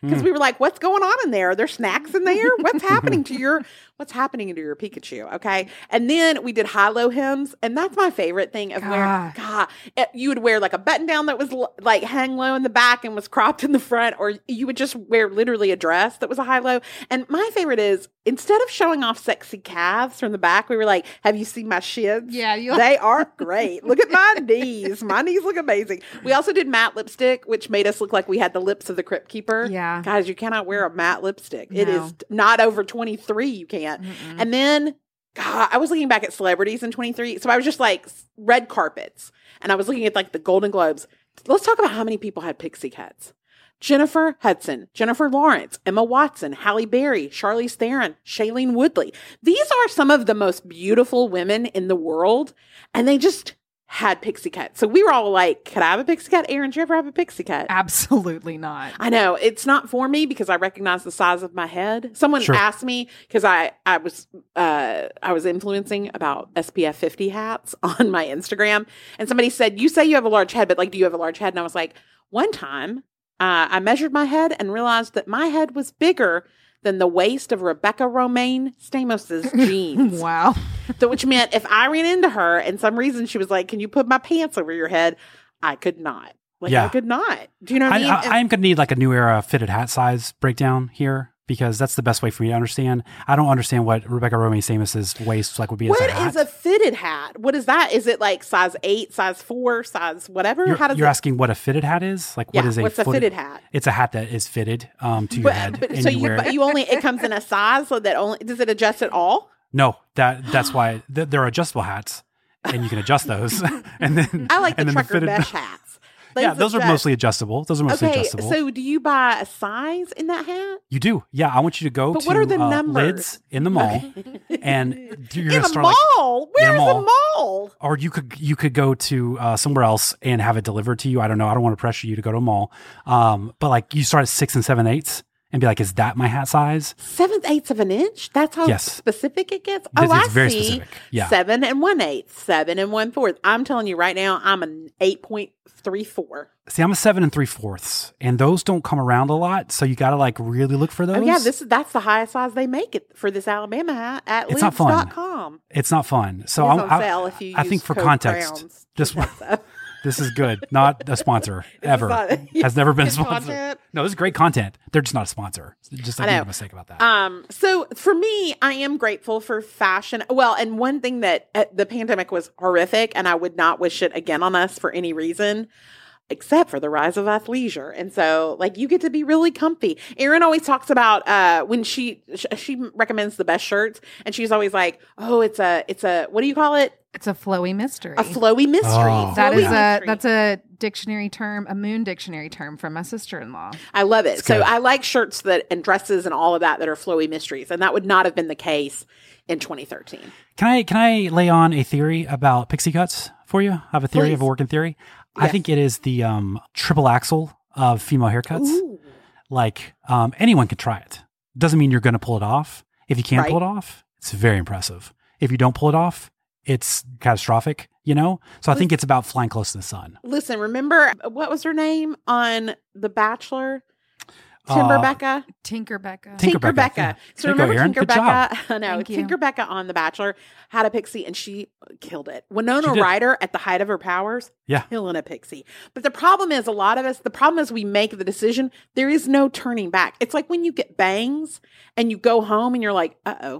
because we were like, what's going on in there? Are there snacks in there? What's happening to your what's happening to your Pikachu? Okay. And then we did high-low hems, and that's my favorite thing of wearing. God, it, you would wear like a button down that was l- like hang low in the back and was cropped in the front, or you would just wear literally a dress that was a high-low. And my favorite is instead of showing off sexy calves from the back, we were like, have you seen my shins? Yeah, you they are great. Look at my knees. My knees look amazing. We also did matte lipstick, which made us look like we had the lips of the Crypt Keeper. Yeah. Guys, you cannot wear a matte lipstick. It No. is not over twenty-three. You can't. Mm-mm. And then, God, I was looking back at celebrities in twenty-three. So I was just like red carpets. And I was looking at like the Golden Globes. Let's talk about how many people had pixie cuts. Jennifer Hudson, Jennifer Lawrence, Emma Watson, Halle Berry, Charlize Theron, Shailene Woodley. These are some of the most beautiful women in the world. And they just had pixie cuts. So we were all like, could I have a pixie cut? Aaron, did you ever have a pixie cut? Absolutely not. I know it's not for me because I recognize the size of my head. Someone Sure. asked me because I I was uh, I was influencing about S P F fifty hats on my Instagram, and somebody said, "You say you have a large head, but like, do you have a large head?" And I was like, one time uh, I measured my head and realized that my head was bigger than the waist of Rebecca Romaine Stamos's jeans. Wow. So, which meant if I ran into her and some reason she was like, "Can you put my pants over your head?" I could not. Like, Yeah. I could not. Do you know what I, I, mean? I, I am going to need like a new era fitted hat size breakdown here because that's the best way for me to understand. I don't understand what Rebecca Romaine Stamos's waist like would be as What a hat. is a fitted hat? What is that? Is it like size eight, size four, size whatever? You're, How does you're it, asking what a fitted hat is? Like yeah, what is a what's a footed- fitted hat? It's a hat that is fitted um, to your But, head, but and so you, you, wear but it. you only it comes in a size, so that only does it adjust at all? No, that that's why th- there are adjustable hats, and you can adjust those. and then I like the and then trucker fitted, mesh hats. Yeah, those are adjust. mostly adjustable. Those are mostly Okay, adjustable. so do you buy a size in that hat? You do, yeah. I want you to go But to what are the uh, numbers? Lids in the mall, and you're In gonna a start like, mall? in a Where's mall. the mall? or you could you could go to uh, somewhere else and have it delivered to you. I don't know. I don't want to pressure you to go to a mall, um, but like you start at six and seven eighths and be like, is that my hat size? Seventh eighths of an inch? That's how Yes. specific it gets? This Oh, I is very see. specific. Yeah. Seven and one eighth, seven and one fourth. I'm telling you right now, I'm an eight point three four. See, I'm a seven and three fourths, and those don't come around a lot. So you got to like really look for those. Oh yeah, this is that's the highest size they make it for this Alabama hat at It's not lids fun. dot com. It's not fun. So It is I'm, on sale if you I use think for code context, Browns. this one, So- this is good. Not a sponsor ever. not- Has never been a Good sponsor. content. No, this is great content. They're just not a sponsor. Just I I made know. a mistake about that. Um, so for me, I am grateful for fashion. Well, and one thing that uh, the pandemic was horrific, and I would not wish it again on us for any reason, except for the rise of athleisure. And so, like, you get to be really comfy. Erin always talks about uh, when she sh- she recommends the best shirts, and she's always like, "Oh, it's a it's a what do you call it? It's a flowy mystery. A flowy mystery." Oh. That Flowy is a mystery. that's a dictionary term, a Moon dictionary term from my sister-in-law. I love it. It's So good. I like shirts that and dresses and all of that that are flowy mysteries, and that would not have been the case in twenty thirteen. Can I can I lay on a theory about pixie cuts for you? I have a theory of a Please. working theory. I Yes. think it is the um, triple axle of female haircuts. Ooh. Like um, anyone could try it. Doesn't mean you're going to pull it off. If you can't Right. pull it off, it's very impressive. If you don't pull it off, it's catastrophic. You know. So I think it's about flying close to the sun. Listen, remember what was her name on The Bachelor? Timber Uh, Becca? Tinker Becca. Tinker Tinker Becca, Becca. yeah. So There you go, remember Erin. Tinker Good Becca? job. I know. Thank you. Tinker Becca on The Bachelor had a pixie and she killed it. Winona She did. Ryder at the height of her powers, Yeah. killing a pixie. But the problem is a lot of us, the problem is we make the decision. There is no turning back. It's like when you get bangs and you go home and you're like, uh-oh,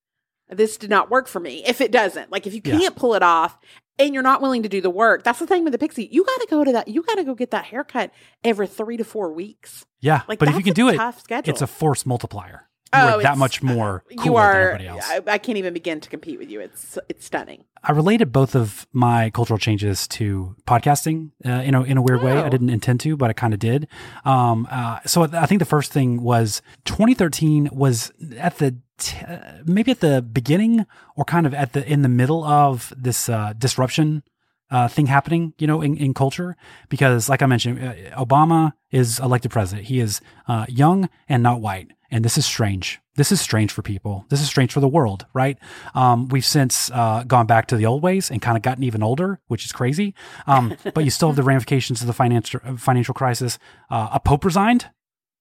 this did not work for me. If it doesn't, like if you Yeah. can't pull it off and you're not willing to do the work, that's the thing with the pixie. You got to go to that. You got to go get that haircut every three to four weeks. Yeah, Like, but if you that's can a do it, tough schedule. it's a force multiplier. You Oh, are that it's- much more You cooler are. than everybody else. I, I can't even begin to compete with you. It's it's stunning. I related both of my cultural changes to podcasting uh, in a in a weird way. Oh. I didn't intend to, but I kind of did. Um, uh, so I think the first thing was twenty thirteen was at the t- uh, maybe at the beginning or kind of at the in the middle of this uh, disruption uh, thing happening, you know, in, in culture. Because, like I mentioned, uh, Obama is elected president. He is uh, young and not white. And this is strange. This is strange for people. This is strange for the world, right? Um, we've since uh, gone back to the old ways and kind of gotten even older, which is crazy. Um, but you still have the ramifications of the financial financial crisis. Uh, a pope resigned.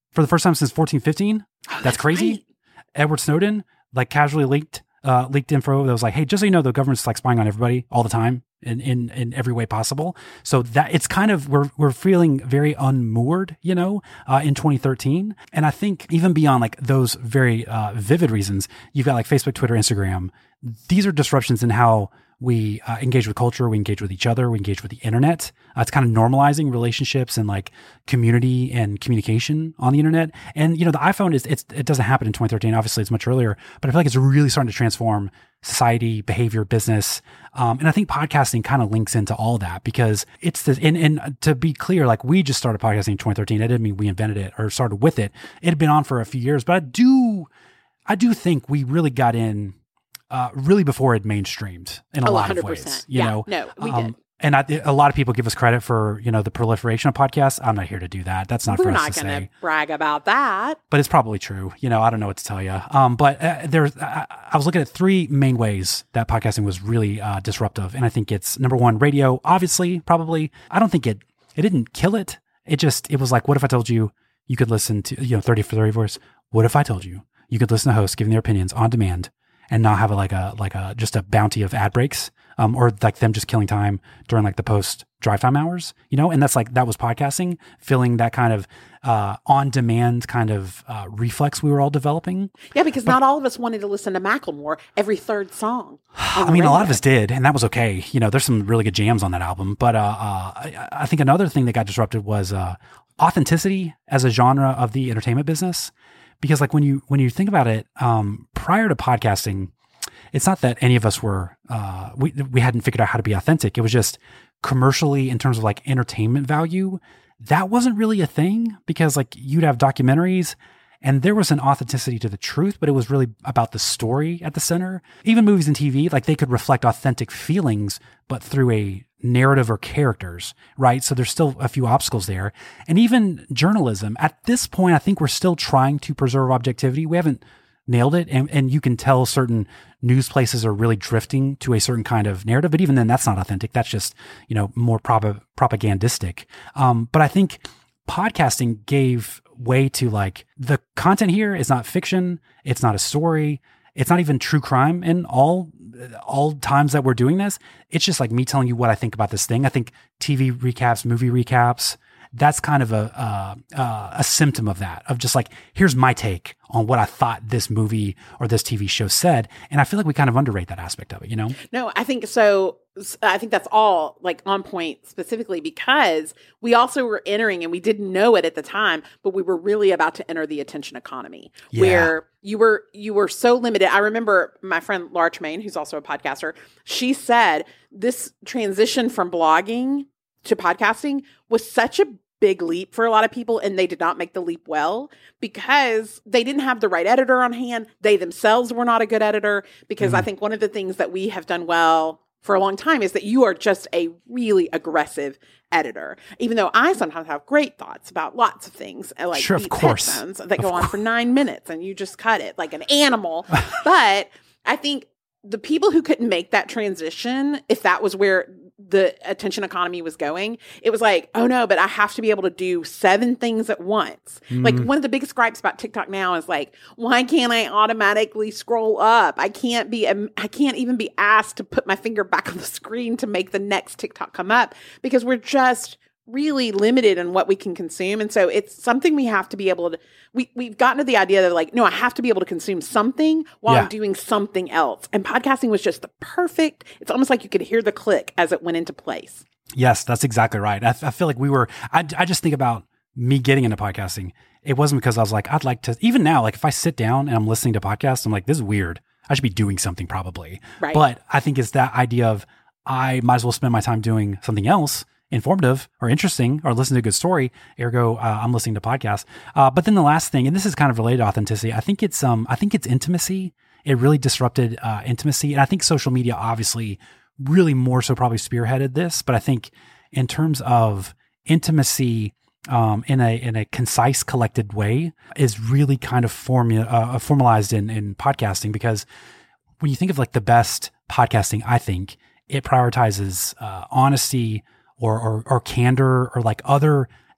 for the first time since fourteen fifteen. Oh, that's, that's crazy. right. Edward Snowden like casually leaked uh, leaked info that was like, hey, just so you know, the government's like spying on everybody all the time in, in, in every way possible. So that it's kind of, we're, we're feeling very unmoored, you know, uh, in twenty thirteen. And I think even beyond like those very uh, vivid reasons, you've got like Facebook, Twitter, Instagram. These are disruptions in how we uh, engage with culture, we engage with each other, we engage with the internet. Uh, it's kind of normalizing relationships and like community and communication on the internet. And, you know, the iPhone is, it's, it doesn't happen in twenty thirteen. Obviously, it's much earlier, but I feel like it's really starting to transform society, behavior, business. Um, and I think podcasting kind of links into all that because it's the, and, and to be clear, like we just started podcasting in twenty thirteen. That didn't mean we invented it or started with it. It had been on for a few years, but I do, I do think we really got in Uh, really before it mainstreamed in a Oh, lot one hundred of ways, percent. you Yeah, know? no, we um, did. And I, a lot of people give us credit for, you know, the proliferation of podcasts. I'm not here to do that. That's not We're for us not to going to say, brag about that. but it's probably true. You know, I don't know what to tell you. Um, but uh, there's, I, I was looking at three main ways that podcasting was really uh, disruptive. And I think it's number one, radio, obviously, probably. I don't think it, it didn't kill it. It just, it was like, what if I told you, you could listen to, you know, thirty for thirty voice. What if I told you, you could listen to hosts giving their opinions on demand and not have a, like a, like a, just a bounty of ad breaks, um, or like them just killing time during like the post drive time hours, you know? And that's like, that was podcasting, filling that kind of, uh, on demand kind of, uh, reflex we were all developing. Yeah, because but, not all of us wanted to listen to Macklemore every third song. I mean, a lot of us did, and that was okay. You know, there's some really good jams on that album, but, uh, uh I, I think another thing that got disrupted was, uh, authenticity as a genre of the entertainment business. Because like when you, when you think about it, um, prior to podcasting, it's not that any of us were, uh, we, we hadn't figured out how to be authentic. It was just commercially in terms of like entertainment value. That wasn't really a thing because like you'd have documentaries and there was an authenticity to the truth, but it was really about the story at the center. Even movies and T V, like they could reflect authentic feelings, but through a narrative or characters, right? So there's still a few obstacles there. And even journalism, at this point, I think we're still trying to preserve objectivity. We haven't nailed it. And, and you can tell certain news places are really drifting to a certain kind of narrative, but even then that's not authentic. That's just, you know, more prop- propagandistic. Um, but I think podcasting gave way to like the content here is not fiction. It's not a story. It's not even true crime in all, all times that we're doing this. It's just like me telling you what I think about this thing. I think T V recaps, movie recaps, that's kind of a, uh, uh, a symptom of that, of just like, here's my take on what I thought this movie or this T V show said. And I feel like we kind of underrate that aspect of it, you know? No, I think so. I think that's all like on point specifically because we also were entering and we didn't know it at the time, but we were really about to enter the attention economy yeah. where you were, you were so limited. I remember my friend Laura Tremaine, who's also a podcaster, she said this transition from blogging to podcasting was such a big leap for a lot of people, and they did not make the leap well because they didn't have the right editor on hand. They themselves were not a good editor because mm. I think one of the things that we have done well for a long time is that you are just a really aggressive editor, even though I sometimes have great thoughts about lots of things, like sure, of course. headphones that of go course. on for nine minutes and you just cut it like an animal. But I think the people who couldn't make that transition, if that was where the attention economy was going, it was like, oh no, but I have to be able to do seven things at once. Mm. Like one of the biggest gripes about TikTok now is like, why can't I automatically scroll up? I can't be, I can't even be asked to put my finger back on the screen to make the next TikTok come up because we're just really limited in what we can consume. And so it's something we have to be able to, we, we've gotten to the idea that like, no, I have to be able to consume something while yeah. I'm doing something else. And podcasting was just the perfect, it's almost like you could hear the click as it went into place. Yes, that's exactly right. I, I feel like we were, I, I just think about me getting into podcasting. It wasn't because I was like, I'd like to, even now, like if I sit down and I'm listening to podcasts, I'm like, this is weird. I should be doing something probably. Right. But I think it's that idea of I might as well spend my time doing something else informative or interesting or listen to a good story. Ergo, uh, I'm listening to podcasts. Uh, but then the last thing, and this is kind of related to authenticity. I think it's, um, I think it's intimacy. It really disrupted, uh, intimacy. And I think social media obviously really more so probably spearheaded this. But I think in terms of intimacy, um, in a, in a concise, collected way is really kind of formula, uh, formalized in, in podcasting, because when you think of like the best podcasting, I think it prioritizes, uh, honesty, Or, or or candor or like other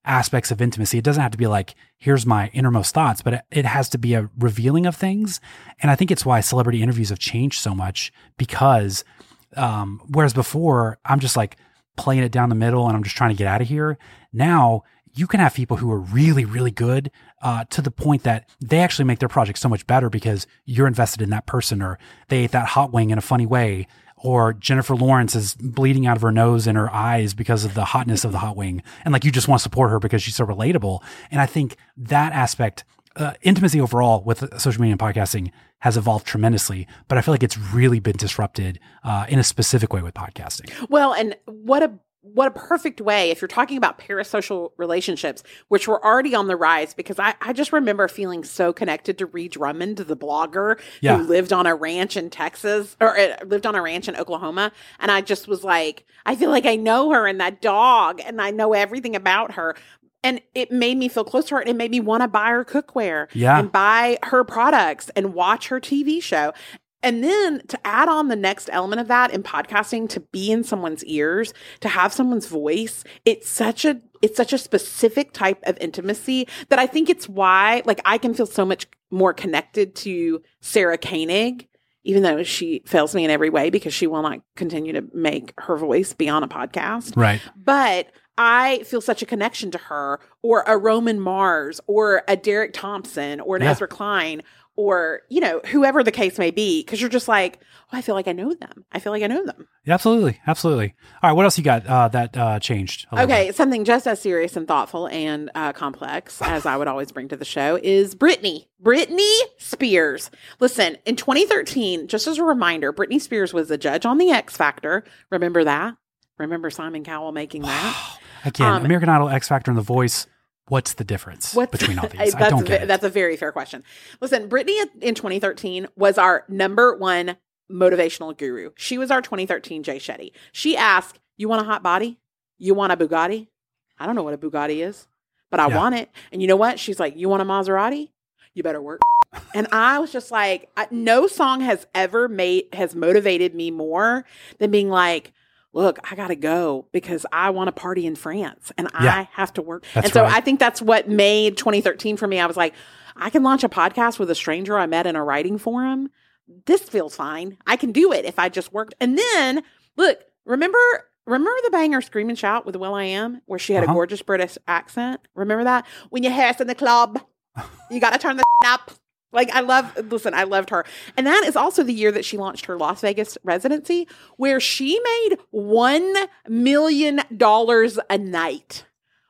aspects of intimacy. It doesn't have to be like, here's my innermost thoughts, but it, it has to be a revealing of things. And I think it's why celebrity interviews have changed so much, because um, whereas before I'm just like playing it down the middle and I'm just trying to get out of here. Now you can have people who are really, really good uh, to the point that they actually make their project so much better because you're invested in that person, or they ate that hot wing in a funny way, or Jennifer Lawrence is bleeding out of her nose and her eyes because of the hotness of the hot wing. And like, you just want to support her because she's so relatable. And I think that aspect, uh, intimacy overall with social media and podcasting has evolved tremendously, but I feel like it's really been disrupted uh, in a specific way with podcasting. Well, and what a What a perfect way, if you're talking about parasocial relationships, which were already on the rise, because I, I just remember feeling so connected to Ree Drummond, the blogger Yeah. who lived on a ranch in Texas, or uh, lived on a ranch in Oklahoma. And I just was like, I feel like I know her and that dog, and I know everything about her. And it made me feel close to her, and it made me want to buy her cookware Yeah. and buy her products and watch her T V show. And then to add on the next element of that in podcasting, to be in someone's ears, to have someone's voice, it's such a it's such a specific type of intimacy that I think it's why, like, I can feel so much more connected to Sarah Koenig, even though she fails me in every way because she will not continue to make her voice be on a podcast. Right. But I feel such a connection to her, or a Roman Mars, or a Derek Thompson, or an Yeah. Ezra Klein, or, you know, whoever the case may be, because you're just like, oh, I feel like I know them. I feel like I know them. Yeah, absolutely. Absolutely. All right. What else you got uh, that uh, changed? a little Okay, bit? something just as serious and thoughtful and uh, complex as I would always bring to the show is Britney. Britney Spears. Listen, in twenty thirteen, just as a reminder, Britney Spears was a judge on The X Factor. Remember that? Remember Simon Cowell making that? Again, Um, American Idol, X Factor, and The Voice. What's the difference What's- between all these? that's I don't a, get ve- it. That's a very fair question. Listen, Britney in twenty thirteen was our number one motivational guru. She was our twenty thirteen Jay Shetty. She asked, you want a hot body? You want a Bugatti? I don't know what a Bugatti is, but I Yeah. want it. And you know what? She's like, you want a Maserati? You better work. And I was just like, I, no song has ever made, has motivated me more than being like, look, I got to go because I want to party in France and Yeah. I have to work. That's and so right. I think that's what made twenty thirteen for me. I was like, I can launch a podcast with a stranger I met in a writing forum. This feels fine. I can do it if I just worked. And then, look, remember remember the banger Scream and Shout with will.i.am, where she had Uh-huh. a gorgeous British accent? Remember that? When your hair's in the club, you got to turn the up. Like, I love, listen, I loved her. And that is also the year that she launched her Las Vegas residency, where she made one million dollars a night.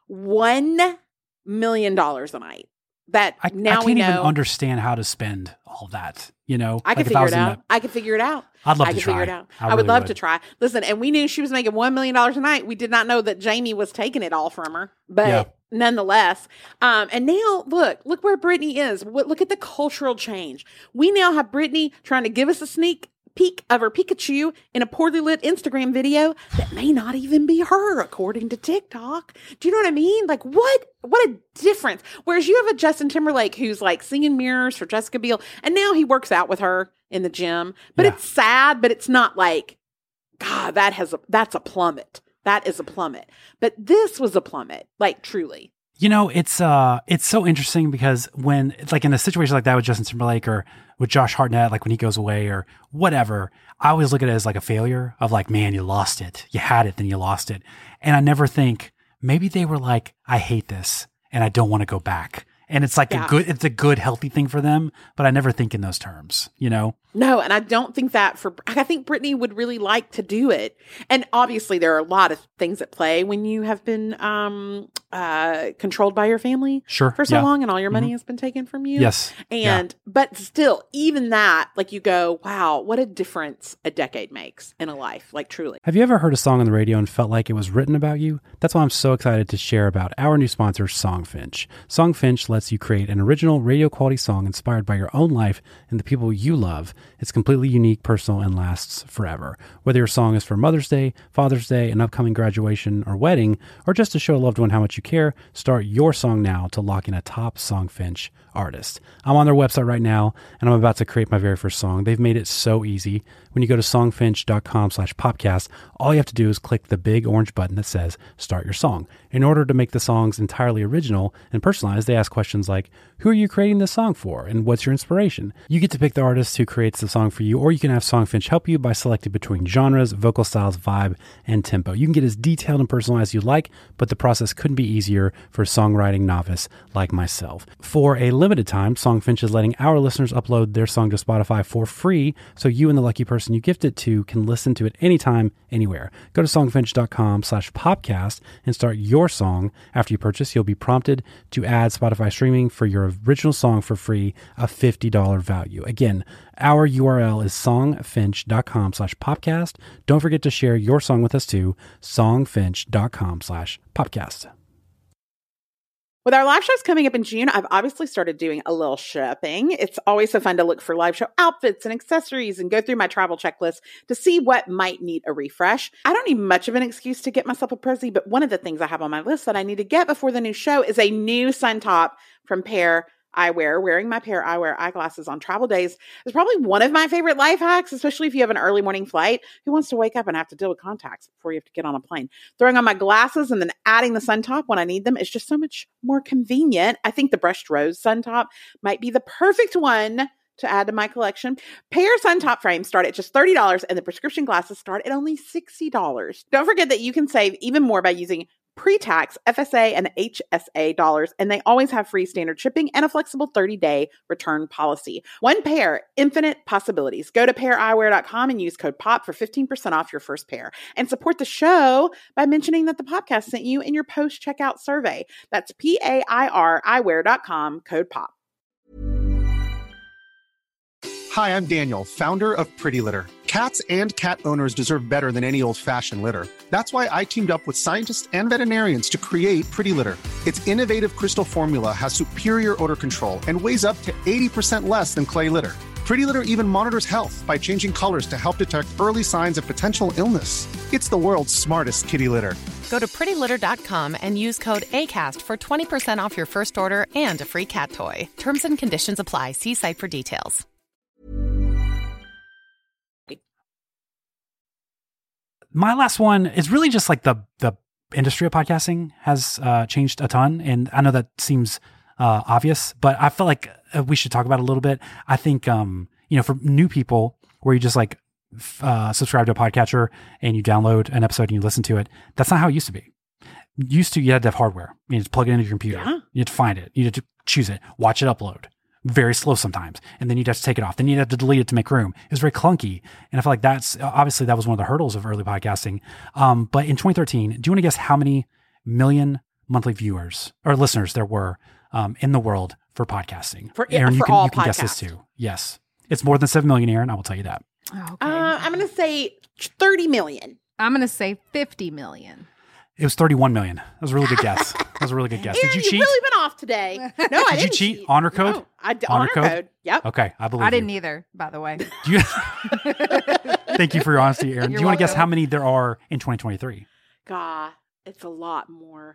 one million dollars a night. That I, now I can't we know. even understand how to spend all that. You know, I could Like, if figure was it in out. the- I could figure it out. I'd love I to could try. figure it out. I I, would really love would. to try. Listen, and we knew she was making one million dollars a night. We did not know that Jamie was taking it all from her. But Yeah. nonetheless, um, and now look, look where Britney is. What- Look at the cultural change. We now have Britney trying to give us a sneak peek of her Pikachu in a poorly lit Instagram video that may not even be her, according to TikTok. Do you know what I mean? Like, what? What a difference. Whereas you have a Justin Timberlake who's like singing mirrors for Jessica Biel, and now he works out with her in the gym. But Yeah. it's sad, but it's not like, God, that has a that's a plummet. That is a plummet. But this was a plummet, like truly. You know, it's uh, it's so interesting because when it's like in a situation like that with Justin Timberlake or with Josh Hartnett, like when he goes away or whatever, I always look at it as like a failure of like, man, you lost it. You had it, then you lost it. And I never think maybe they were like, I hate this and I don't want to go back. And it's like Yeah. a good, it's a good, healthy thing for them. But I never think in those terms, you know? No, and I don't think that for, I think Britney would really like to do it. And obviously there are a lot of things at play when you have been um, uh, controlled by your family Sure. for so yeah. long and all your money Mhm. has been taken from you. Yes. Yeah. And, but still, even that, like you go, wow, what a difference a decade makes in a life, like truly. Have you ever heard a song on the radio and felt like it was written about you? That's why I'm so excited to share about our new sponsor, Songfinch. Songfinch lets you create an original radio quality song inspired by your own life and the people you love. It's completely unique, personal, and lasts forever. Whether your song is for Mother's Day, Father's Day, an upcoming graduation or wedding, or just to show a loved one how much you you care. Start your song now to lock in a top Songfinch artist. I'm on their website right now, and I'm about to create my very first song. They've made it so easy. When you go to songfinch.com slash podcast, all you have to do is click the big orange button that says Start Your Song. In order to make the songs entirely original and personalized, they ask questions like, who are you creating this song for, and what's your inspiration? You get to pick the artist who creates the song for you, or you can have Songfinch help you by selecting between genres, vocal styles, vibe, and tempo. You can get as detailed and personalized as you like, but the process couldn't be easier for a songwriting novice like myself. For a limited time, Songfinch is letting our listeners upload their song to Spotify for free, so you and the lucky person you gift it to can listen to it anytime, anywhere. Go to songfinch.com slash podcast and start your song. After you purchase, you'll be prompted to add Spotify streaming for your original song for free, a fifty dollars value. Again, our U R L is songfinch.com slash podcast. Don't forget to share your song with us too, songfinch.com slash podcast. With our live shows coming up in June, I've obviously started doing a little shopping. It's always so fun to look for live show outfits and accessories and go through my travel checklist to see what might need a refresh. I don't need much of an excuse to get myself a Prezi, but one of the things I have on my list that I need to get before the new show is a new sun top from Pair Eyewear. Wearing my Pair Eyewear eyeglasses on travel days is probably one of my favorite life hacks, especially if you have an early morning flight. Who wants to wake up and have to deal with contacts before you have to get on a plane? Throwing on my glasses and then adding the sun top when I need them is just so much more convenient. I think the brushed rose sun top might be the perfect one to add to my collection. Pair sun top frames start at just thirty dollars and the prescription glasses start at only sixty dollars. Don't forget that you can save even more by using pre-tax F S A and H S A dollars, and they always have free standard shipping and a flexible thirty-day return policy. One pair, infinite possibilities. Go to pair eyewear dot com and use code POP for fifteen percent off your first pair. And support the show by mentioning that the podcast sent you in your post-checkout survey. That's P A I R eyewear dot com, code POP. Hi, I'm Daniel, founder of Pretty Litter. Cats and cat owners deserve better than any old-fashioned litter. That's why I teamed up with scientists and veterinarians to create Pretty Litter. Its innovative crystal formula has superior odor control and weighs up to eighty percent less than clay litter. Pretty Litter even monitors health by changing colors to help detect early signs of potential illness. It's the world's smartest kitty litter. Go to pretty litter dot com and use code ACAST for twenty percent off your first order and a free cat toy. Terms and conditions apply. See site for details. My last one is really just like the the industry of podcasting has uh, changed a ton. And I know that seems uh, obvious, but I feel like we should talk about it a little bit. I think, um, you know, for new people where you just like uh, subscribe to a podcatcher and you download an episode and you listen to it, that's not how it used to be. Used to, you had to have hardware. You had to plug it into your computer. Yeah. You had to find it. You had to choose it, watch it upload. Very slow sometimes. And then you'd have to take it off. Then you'd have to delete it to make room. It was very clunky. And I feel like that's, obviously that was one of the hurdles of early podcasting. Um, but in twenty thirteen, do you want to guess how many million monthly viewers or listeners there were um, in the world for podcasting? For, Aaron, for you can, all you can podcasts. guess this too. Yes. It's more than seven million, Aaron. I will tell you that. Oh, okay. Uh, I'm going to say thirty million. I'm going to say fifty million. It was thirty-one million. That was a really good guess. That was a really good guess. Aaron, Did you cheat? You've really been off today. No, I Did didn't you cheat? Honor code? No, I d- honor, honor code? code. Yep. Okay, I believe I didn't you. either, by the way. Do you, thank you for your honesty, Aaron. You're Do you want to guess welcome. how many there are in twenty twenty-three? God, it's a lot more.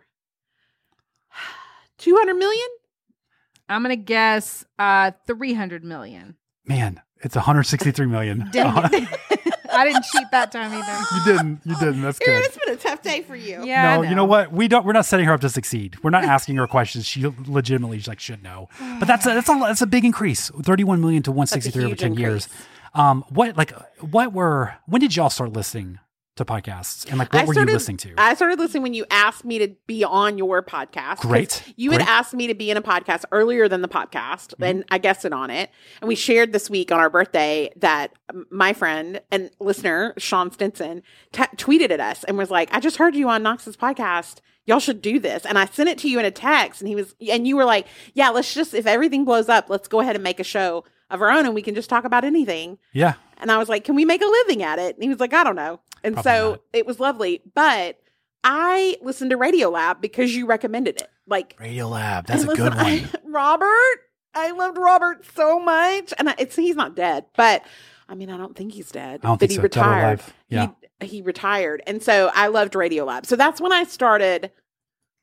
two hundred million? I'm going to guess uh, three hundred million. Man, it's one hundred sixty-three million. Dang it. I didn't cheat that time either. You didn't. You didn't. That's Aaron, good. it's been a tough day for you. Yeah, no, I you know what? We don't. We're not setting her up to succeed. We're not asking her questions. She legitimately like should know. But that's a, that's a that's a big increase. thirty-one million to one sixty-three over huge ten increase. years. Um, what like what were when did y'all start listening to podcasts and like what I were started, you listening to? I started listening when you asked me to be on your podcast. 'Cause Great. You Great. had asked me to be in a podcast earlier than the podcast, Mm-hmm. and I guested on it. And we shared this week on our birthday that um, my friend and listener, Sean Stinson, t- tweeted at us and was like, I just heard you on Knox's podcast. Y'all should do this. And I sent it to you in a text, and he was, and you were like, yeah, let's just, if everything blows up, let's go ahead and make a show of our own and we can just talk about anything. Yeah. And I was like, can we make a living at it? And he was like, I don't know. And Probably so not. it was lovely. But I listened to Radiolab because you recommended it. Like, Radiolab. That's and a good listen, I- one. Robert, I loved Robert so much. And I, it's he's not dead, but I mean, I don't think he's dead. I don't but think he so. Dead or retired. alive. Yeah. He, he retired. And so I loved Radiolab. So that's when I started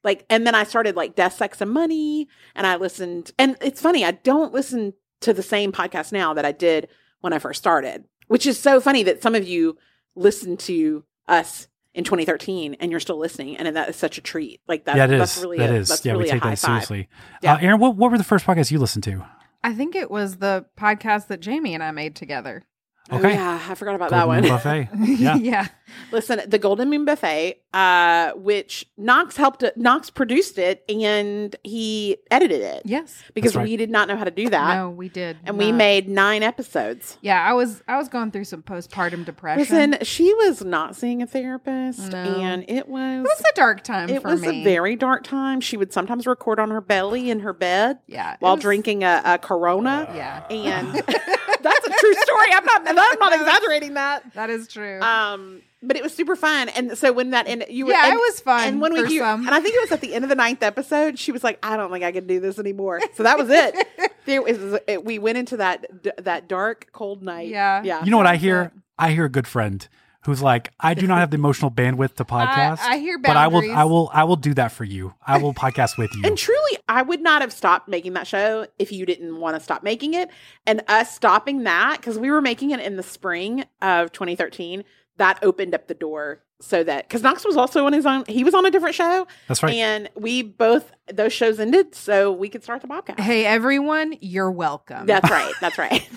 like, and then I started like Death, Sex, and Money, and I listened. And it's funny, I don't listen to the same podcast now that I did when I first started, which is so funny that some of you listened to us in twenty thirteen and you're still listening, and that is such a treat. Like that, yeah, it is. that's really that a, is. that's yeah, really we take a high that five. seriously. Yeah. Uh, Aaron, what, what were the first podcasts you listened to? I think it was the podcast that Jamie and I made together. Okay. Oh, yeah, I forgot about Golden that Moon one. Buffet. Yeah. yeah. Listen, the Golden Moon Buffet, uh, which Knox helped, Knox produced it and he edited it. Yes. Because That's right. we did not know how to do that. No, we did. And we not. made nine episodes. Yeah, I was I was going through some postpartum depression. Listen, she was not seeing a therapist, No. and it was it was a dark time it for was me. a very dark time. She would sometimes record on her belly in her bed yeah, it while was- drinking a, a Corona. Yeah. And that's a true story. I'm not I'm not exaggerating that. That is true. Um, but it was super fun. And so when that ended, you were, Yeah, and, it was fun And when we for do, some. and I think it was at the end of the ninth episode, she was like, "I don't think I can do this anymore." So that was it. There was, it, we went into that that dark, cold night. Yeah. yeah. You know what I hear? I hear a good friend who's like, I do not have the emotional bandwidth to podcast. I hear but I will, boundaries. I will, I will do that for you. I will podcast with you. And truly, I would not have stopped making that show if you didn't want to stop making it. And us stopping that, because we were making it in the spring of twenty thirteen, that opened up the door so that, because Knox was also on his own, he was on a different show. That's right. And we both, those shows ended, so we could start the podcast. Hey, everyone, you're welcome. That's right. That's right.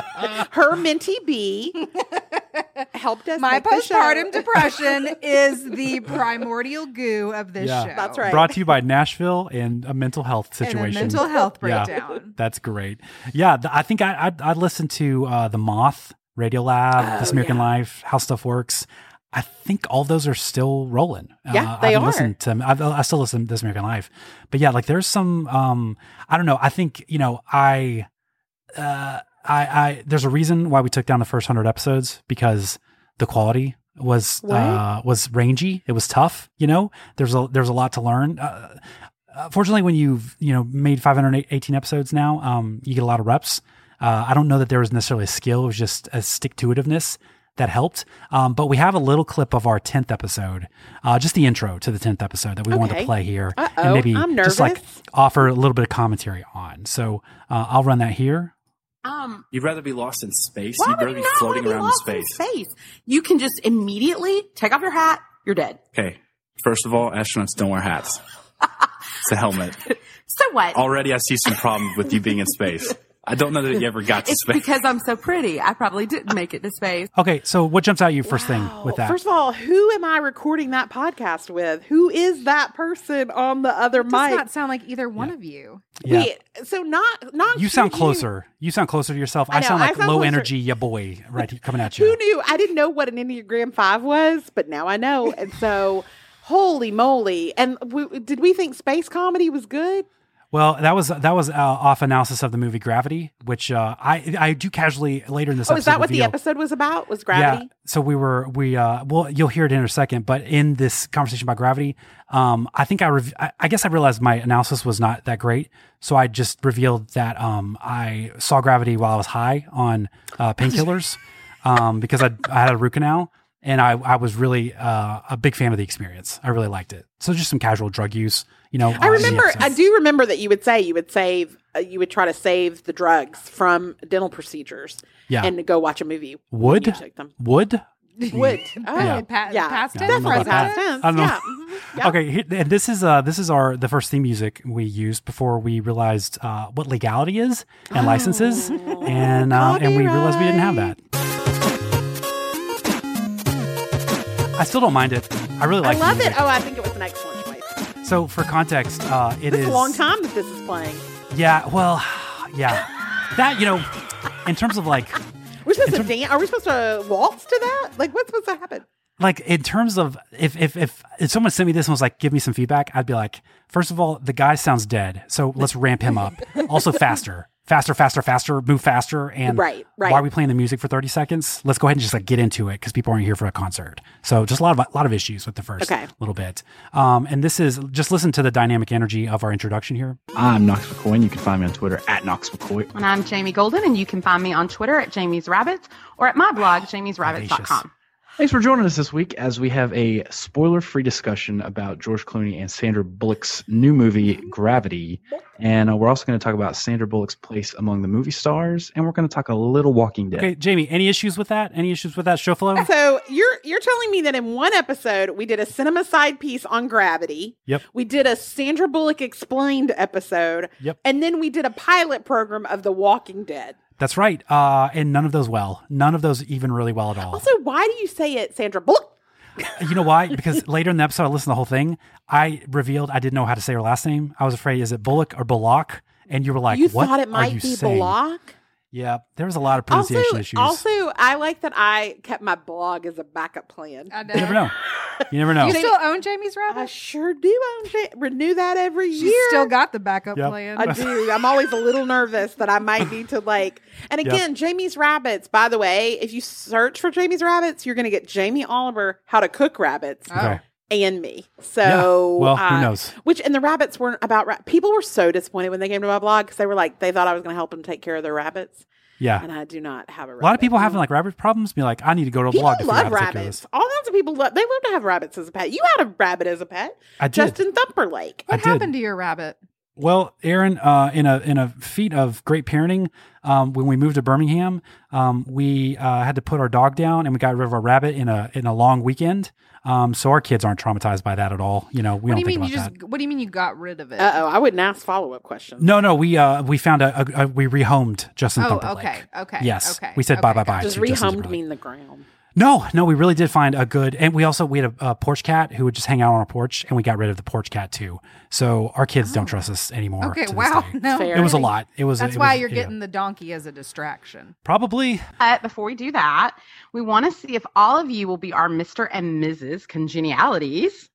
Her Minty B helped us. My make the show. postpartum depression is the primordial goo of this Yeah. show. That's right. Brought to you by Nashville and a mental health And a situation. mental health Yeah. breakdown. That's great. Yeah, th- I think I I, I listened to uh, the Moth, Radiolab, Oh, This American yeah. Life, How Stuff Works. I think all those are still rolling. Yeah, uh, they I haven't are. listened to them. I've, I still listen to This American Life, but yeah, like there's some. Um, I don't know. I think you know. I, uh, I, I. There's a reason why we took down the first hundred episodes because the quality was What? uh, was rangy. It was tough. You know, there's a there's a lot to learn. Uh, uh, fortunately, when you've you know made five hundred eighteen episodes now, um, you get a lot of reps. Uh, I don't know that there was necessarily a skill. It was just a stick-to-itiveness that helped. Um, but we have a little clip of our tenth episode, uh, just the intro to the tenth episode that we wanted Okay. to play here. Uh-oh, and maybe I'm just like nervous. offer a little bit of commentary on. So uh, I'll run that here. Um, You'd rather be lost in space? why You'd would rather you be not floating wanna be around in lost in space. space? You can just immediately take off your hat. You're dead. Okay. First of all, astronauts don't wear hats. It's a helmet. So what? Already I see some problems with you being in space. I don't know that you ever got to It's space. because I'm so pretty. I probably didn't make it to space. Okay, so what jumps out at you first thing with that? First of all, who am I recording that podcast with? Who is that person on the other It does mic? not sound like either one of you. Yeah. Wait, so not not You sound who closer. You sound closer to yourself. I I, know, sound I like sound low closer. energy, ya boy, right here, coming at you. Who knew? I didn't know what an Enneagram five was, but now I know. And so, holy moly! And we, did we think space comedy was good? Well, that was that was uh, off analysis of the movie Gravity, which uh, I I do casually later in this Oh, episode. is that what the reveal- episode was about? Was Gravity? Yeah. So we were we uh well you'll hear it in a second, but in this conversation about Gravity, um I think I rev- I, I guess I realized my analysis was not that great, so I just revealed that um I saw Gravity while I was high on uh, painkillers, um because I I had a root canal. And I, I was really uh, a big fan of the experience. I really liked it. So just some casual drug use, you know. I uh, in the remember. episode. I do remember that you would say you would save. Uh, you would try to save the drugs from dental procedures. Yeah. And go watch a movie. when Would? you took them. Would? Would. Oh, Yeah. Pa- yeah. past Yeah, I tense? don't know Definitely about that. past tense. I don't know. Yeah. mhm, yeah. Okay, here, and this is uh this is our the first theme music we used before we realized uh, what legality is and licenses, and uh, and we realized we didn't have that. I still don't mind it. I really like I the love music. it. Oh, I think it was an excellent choice. So for context, uh, it It's is a long time that this is playing. Yeah, well, yeah, that you know, in terms of like. We're supposed In to dance. Are we supposed to waltz to that? Like, what's supposed to happen? Like in terms of if if if if someone sent me this and was like, give me some feedback, I'd be like, first of all, the guy sounds dead, so let's ramp him up. Also, faster, faster, faster, faster, move faster. And Right, right. why are we playing the music for thirty seconds? Let's go ahead and just like get into it because people aren't here for a concert. So just a lot of a lot of issues with the first Okay. little bit. Um, and this is just listen to the dynamic energy of our introduction here. I'm Knox McCoy, and you can find me on Twitter at Knox McCoy. And I'm Jamie Golden, and you can find me on Twitter at Jamie's Rabbits or at my blog, jamies rabbits dot com. Thanks for joining us this week as we have a spoiler-free discussion about George Clooney and Sandra Bullock's new movie, Gravity. And uh, we're also going to talk about Sandra Bullock's place among the movie stars, and we're going to talk a little Walking Dead. Okay, Jamie, any issues with that? Any issues with that show flow? So you're you're telling me that in one episode we did a cinema side piece on Gravity. Yep. We did a Sandra Bullock explained episode. Yep. And then we did a pilot program of The Walking Dead. That's right. Uh, and none of those well. None of those even really well at all. Also, why do you say it, Sandra Bullock? You know why? Because later in the episode, I listened to the whole thing. I revealed I didn't know how to say her last name. I was afraid, is it Bullock or Bullock? And you were like, you what thought it are might you be saying? Bullock? Yeah, there was a lot of pronunciation Also, issues. also, I like that I kept my blog as a backup plan. I know. You never know. You never know. You still own Jamie's Rabbit? I sure do own it. Renew that every She's year. still got the backup Yep. plan. I do. I'm always a little nervous that I might need to like. And again, Yep. Jamie's Rabbits. By the way, if you search for Jamie's Rabbits, you're going to get Jamie Oliver, How to Cook Rabbits, Okay. and me. So, Yeah. Well, who uh, knows? Which and the rabbits weren't about. Ra- People were so disappointed when they came to my blog because they were like, they thought I was going to help them take care of their rabbits, Yeah. and I do not have a rabbit. A lot of people having like rabbit problems be like, I need to go to a People blog to figure out love how to take care of rabbits. this. All kinds of people love. They love to have rabbits as a pet. You had a rabbit as a pet. I did. Justin Thumperlake. I What did. happened to your rabbit? Well, Aaron, uh, in a in a feat of great parenting, um, when we moved to Birmingham, um, we uh, had to put our dog down, and we got rid of our rabbit in a in a long weekend. Um, so our kids aren't traumatized by that at all. You know, we What don't do you think mean you about just? that. What do you mean you got rid of it? Uh oh, I wouldn't ask follow up questions. No, no, we uh we found a, a, a we rehomed Justin Oh, Thumperlake. okay, okay, Yes, okay, we said bye okay, bye bye. Does to Justin rehomed Timberlake. mean the ground? No, no, we really did find a good, and we also we had a, a porch cat who would just hang out on our porch, and we got rid of the porch cat too. So our kids don't trust us anymore. Okay, to this wow. day. No, Fair. It was a lot. It was. That's it why was- you're yeah. getting the donkey as a distraction. Probably. But before we do that, we want to see if all of you will be our Mister and Missus Congenialities.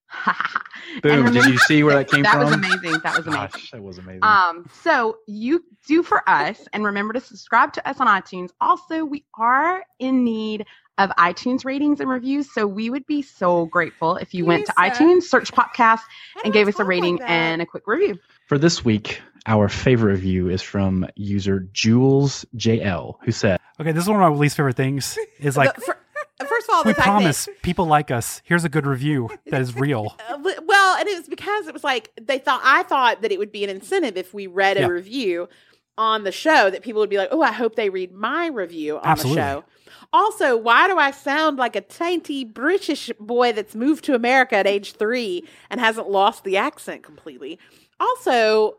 Boom. And Did you see where that came that from? was amazing. That was amazing. Gosh, that was amazing. Um, so you do for us, and remember to subscribe to us on iTunes. Also, we are in need of iTunes ratings and reviews, so we would be so grateful if you went to Lisa. iTunes, search podcast, I and don't gave us a talk rating like that. and a quick review. For this week, our favorite review is from user Jules J L, who said, Okay, this is one of my least favorite things. Is like The- for- first of all, the we fact promise that, people like us. Here's a good review that is real. uh, well, and it was because it was like they thought I thought that it would be an incentive if we read a Yeah. review on the show that people would be like, "Oh, I hope they read my review on Absolutely. the show." Also, why do I sound like a tiny British boy that's moved to America at age three and hasn't lost the accent completely? Also,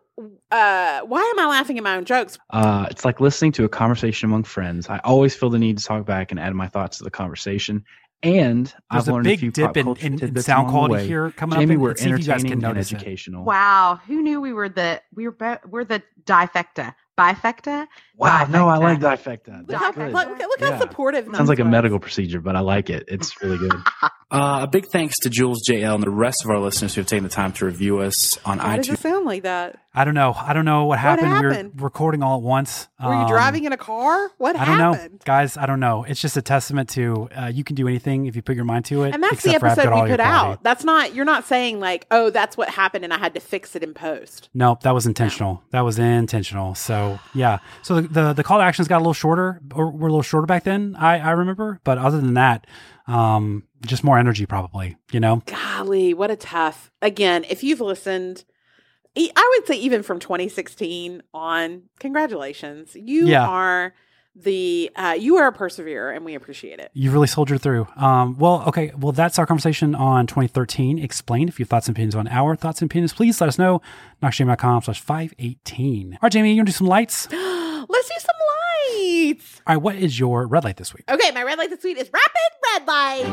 uh, why am I laughing at my own jokes? uh, it's like listening to a conversation among friends. I always feel the need to talk back and add my thoughts to the conversation. And There's I've a learned a big few dip pop in- culture in- in tidbits sound along the quality way. here coming up, Jamie, and we're see if you guys can entertaining and notice it. educational. Wow, who knew we were the we were be- we're the difecta, bifecta? Wow, no, I like Difecta. difecta. Look That's how, good. look, look, look Yeah. how supportive. Sounds like a Nuns was. medical procedure, but I like it. It's really good. Uh, a big thanks to Jules J L and the rest of our listeners who have taken the time to review us on Why does iTunes. it sound like that? I don't know. I don't know what happened. happened? We were recording all at once. Were you Um, driving in a car? What I don't happened? know, guys. I don't know. It's just a testament to uh, you can do anything if you put your mind to it. And that's the except for have episode good we audio put quality. out. That's not, you're not saying like, oh, that's what happened and I had to fix it in post. Nope, that was intentional. That was intentional. So yeah. So the, the the call to actions got a little shorter, or were a little shorter back then. I I remember, but other than that, um, just more energy probably. You know. Golly, what a tough. Again, if you've listened, e- I would say even from twenty sixteen on, congratulations. You Yeah. are the, uh, you are a perseverer and we appreciate it. You really soldiered through. Um, well, okay. Well, that's our conversation on twenty thirteen Explained. If you have thoughts and opinions on our thoughts and opinions, please let us know. Knoxjamie.com slash 518. All right, Jamie, you want to do some lights? All Let's do some lights. right, what is your red light this week? Okay, my red light this week is rapid red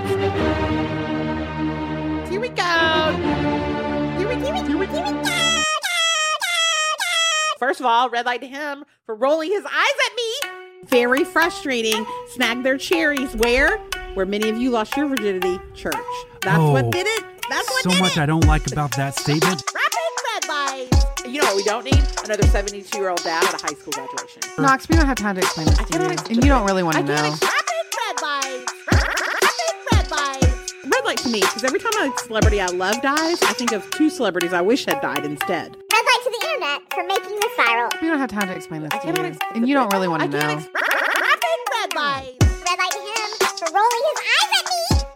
light. Here we go. Here we, here we, here we, here we go. First of all, red light to him for rolling his eyes at me. Very frustrating. Snag their cherries. Where? Where many of you lost your virginity. Church. That's Oh, what did it. That's what So did much it. I don't like about that statement. Rapid red lights. You know what we don't need? Another seventy-two-year-old dad at a high school graduation. Knox, we don't have time to explain this I to you. cannot explain And you don't really want I to can't know. ex- rapid red lights. Rapid red lights. Red light to me, because every time a celebrity I love dies, I think of two celebrities I wish had died instead. Red light to the internet for making this viral. We don't have time to explain this I to cannot you. explain And you don't really want I to can't know. ex- rapid red lights. Red light to him for rolling his eyes at me.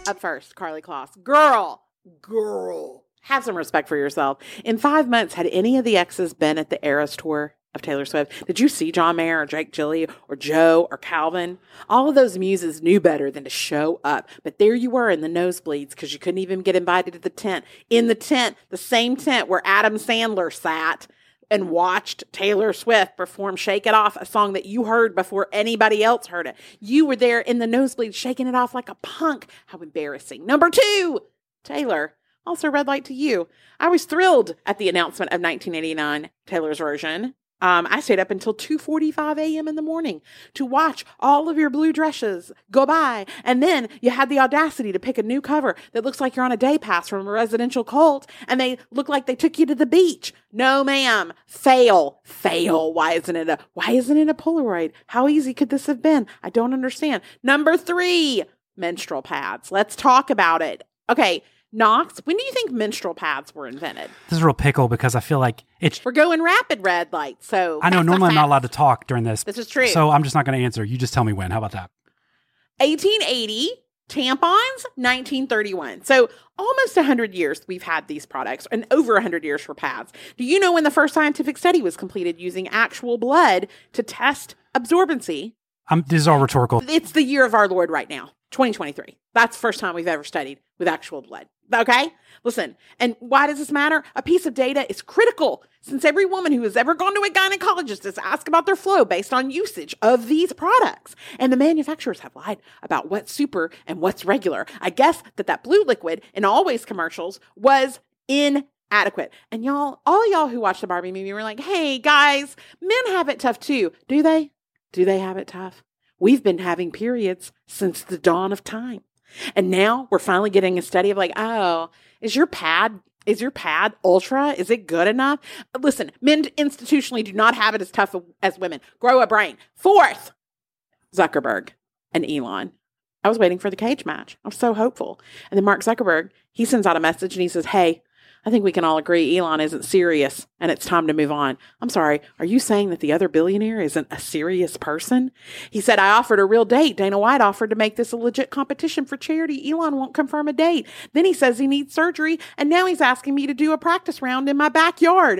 Up first, Carly Kloss. Girl, girl, have some respect for yourself. In five months, had any of the exes been at the Eras Tour of Taylor Swift? Did you see John Mayer or Jake Gilly or Joe or Calvin? All of those muses knew better than to show up. But there you were in the nosebleeds because you couldn't even get invited to the tent. In the tent, the same tent where Adam Sandler sat and watched Taylor Swift perform Shake It Off, a song that you heard before anybody else heard it. You were there in the nosebleed shaking it off like a punk. How embarrassing. Number two, Taylor. Also, red light to you. I was thrilled at the announcement of nineteen eighty-nine, Taylor's version. Um, I stayed up until two forty-five a.m. in the morning to watch all of your blue dresses go by. And then you had the audacity to pick a new cover that looks like you're on a day pass from a residential cult. And they look like they took you to the beach. No, ma'am. Fail. Fail. Why isn't it a, why isn't it a Polaroid? How easy could this have been? I don't understand. Number three, menstrual pads. Let's talk about it. Okay. Knox, when do you think menstrual pads were invented? This is a real pickle because I feel like it's... We're going rapid red light, so... I know, normally I'm not allowed to talk during this. This is true. So I'm just not going to answer. You just tell me when. How about that? eighteen eighty, tampons, nineteen thirty-one. So almost one hundred years we've had these products, and over one hundred years for pads. Do you know when the first scientific study was completed using actual blood to test absorbency? Um, this is all rhetorical. It's the year of our Lord right now, twenty twenty-three. That's the first time we've ever studied with actual blood. Okay? Listen, and why does this matter? A piece of data is critical since every woman who has ever gone to a gynecologist has asked about their flow based on usage of these products. And the manufacturers have lied about what's super and what's regular. I guess that that blue liquid in Always commercials was inadequate. And y'all, all y'all who watched the Barbie movie were like, hey guys, men have it tough too. Do they? Do they have it tough? We've been having periods since the dawn of time. And now we're finally getting a study of like, oh, is your pad, is your pad ultra? Is it good enough? Listen, men institutionally do not have it as tough as women. Grow a brain. Fourth, Zuckerberg and Elon. I was waiting for the cage match. I was so hopeful. And then Mark Zuckerberg, he sends out a message and he says, hey, I think we can all agree Elon isn't serious and it's time to move on. I'm sorry. Are you saying that the other billionaire isn't a serious person? He said, I offered a real date. Dana White offered to make this a legit competition for charity. Elon won't confirm a date. Then he says he needs surgery. And now he's asking me to do a practice round in my backyard.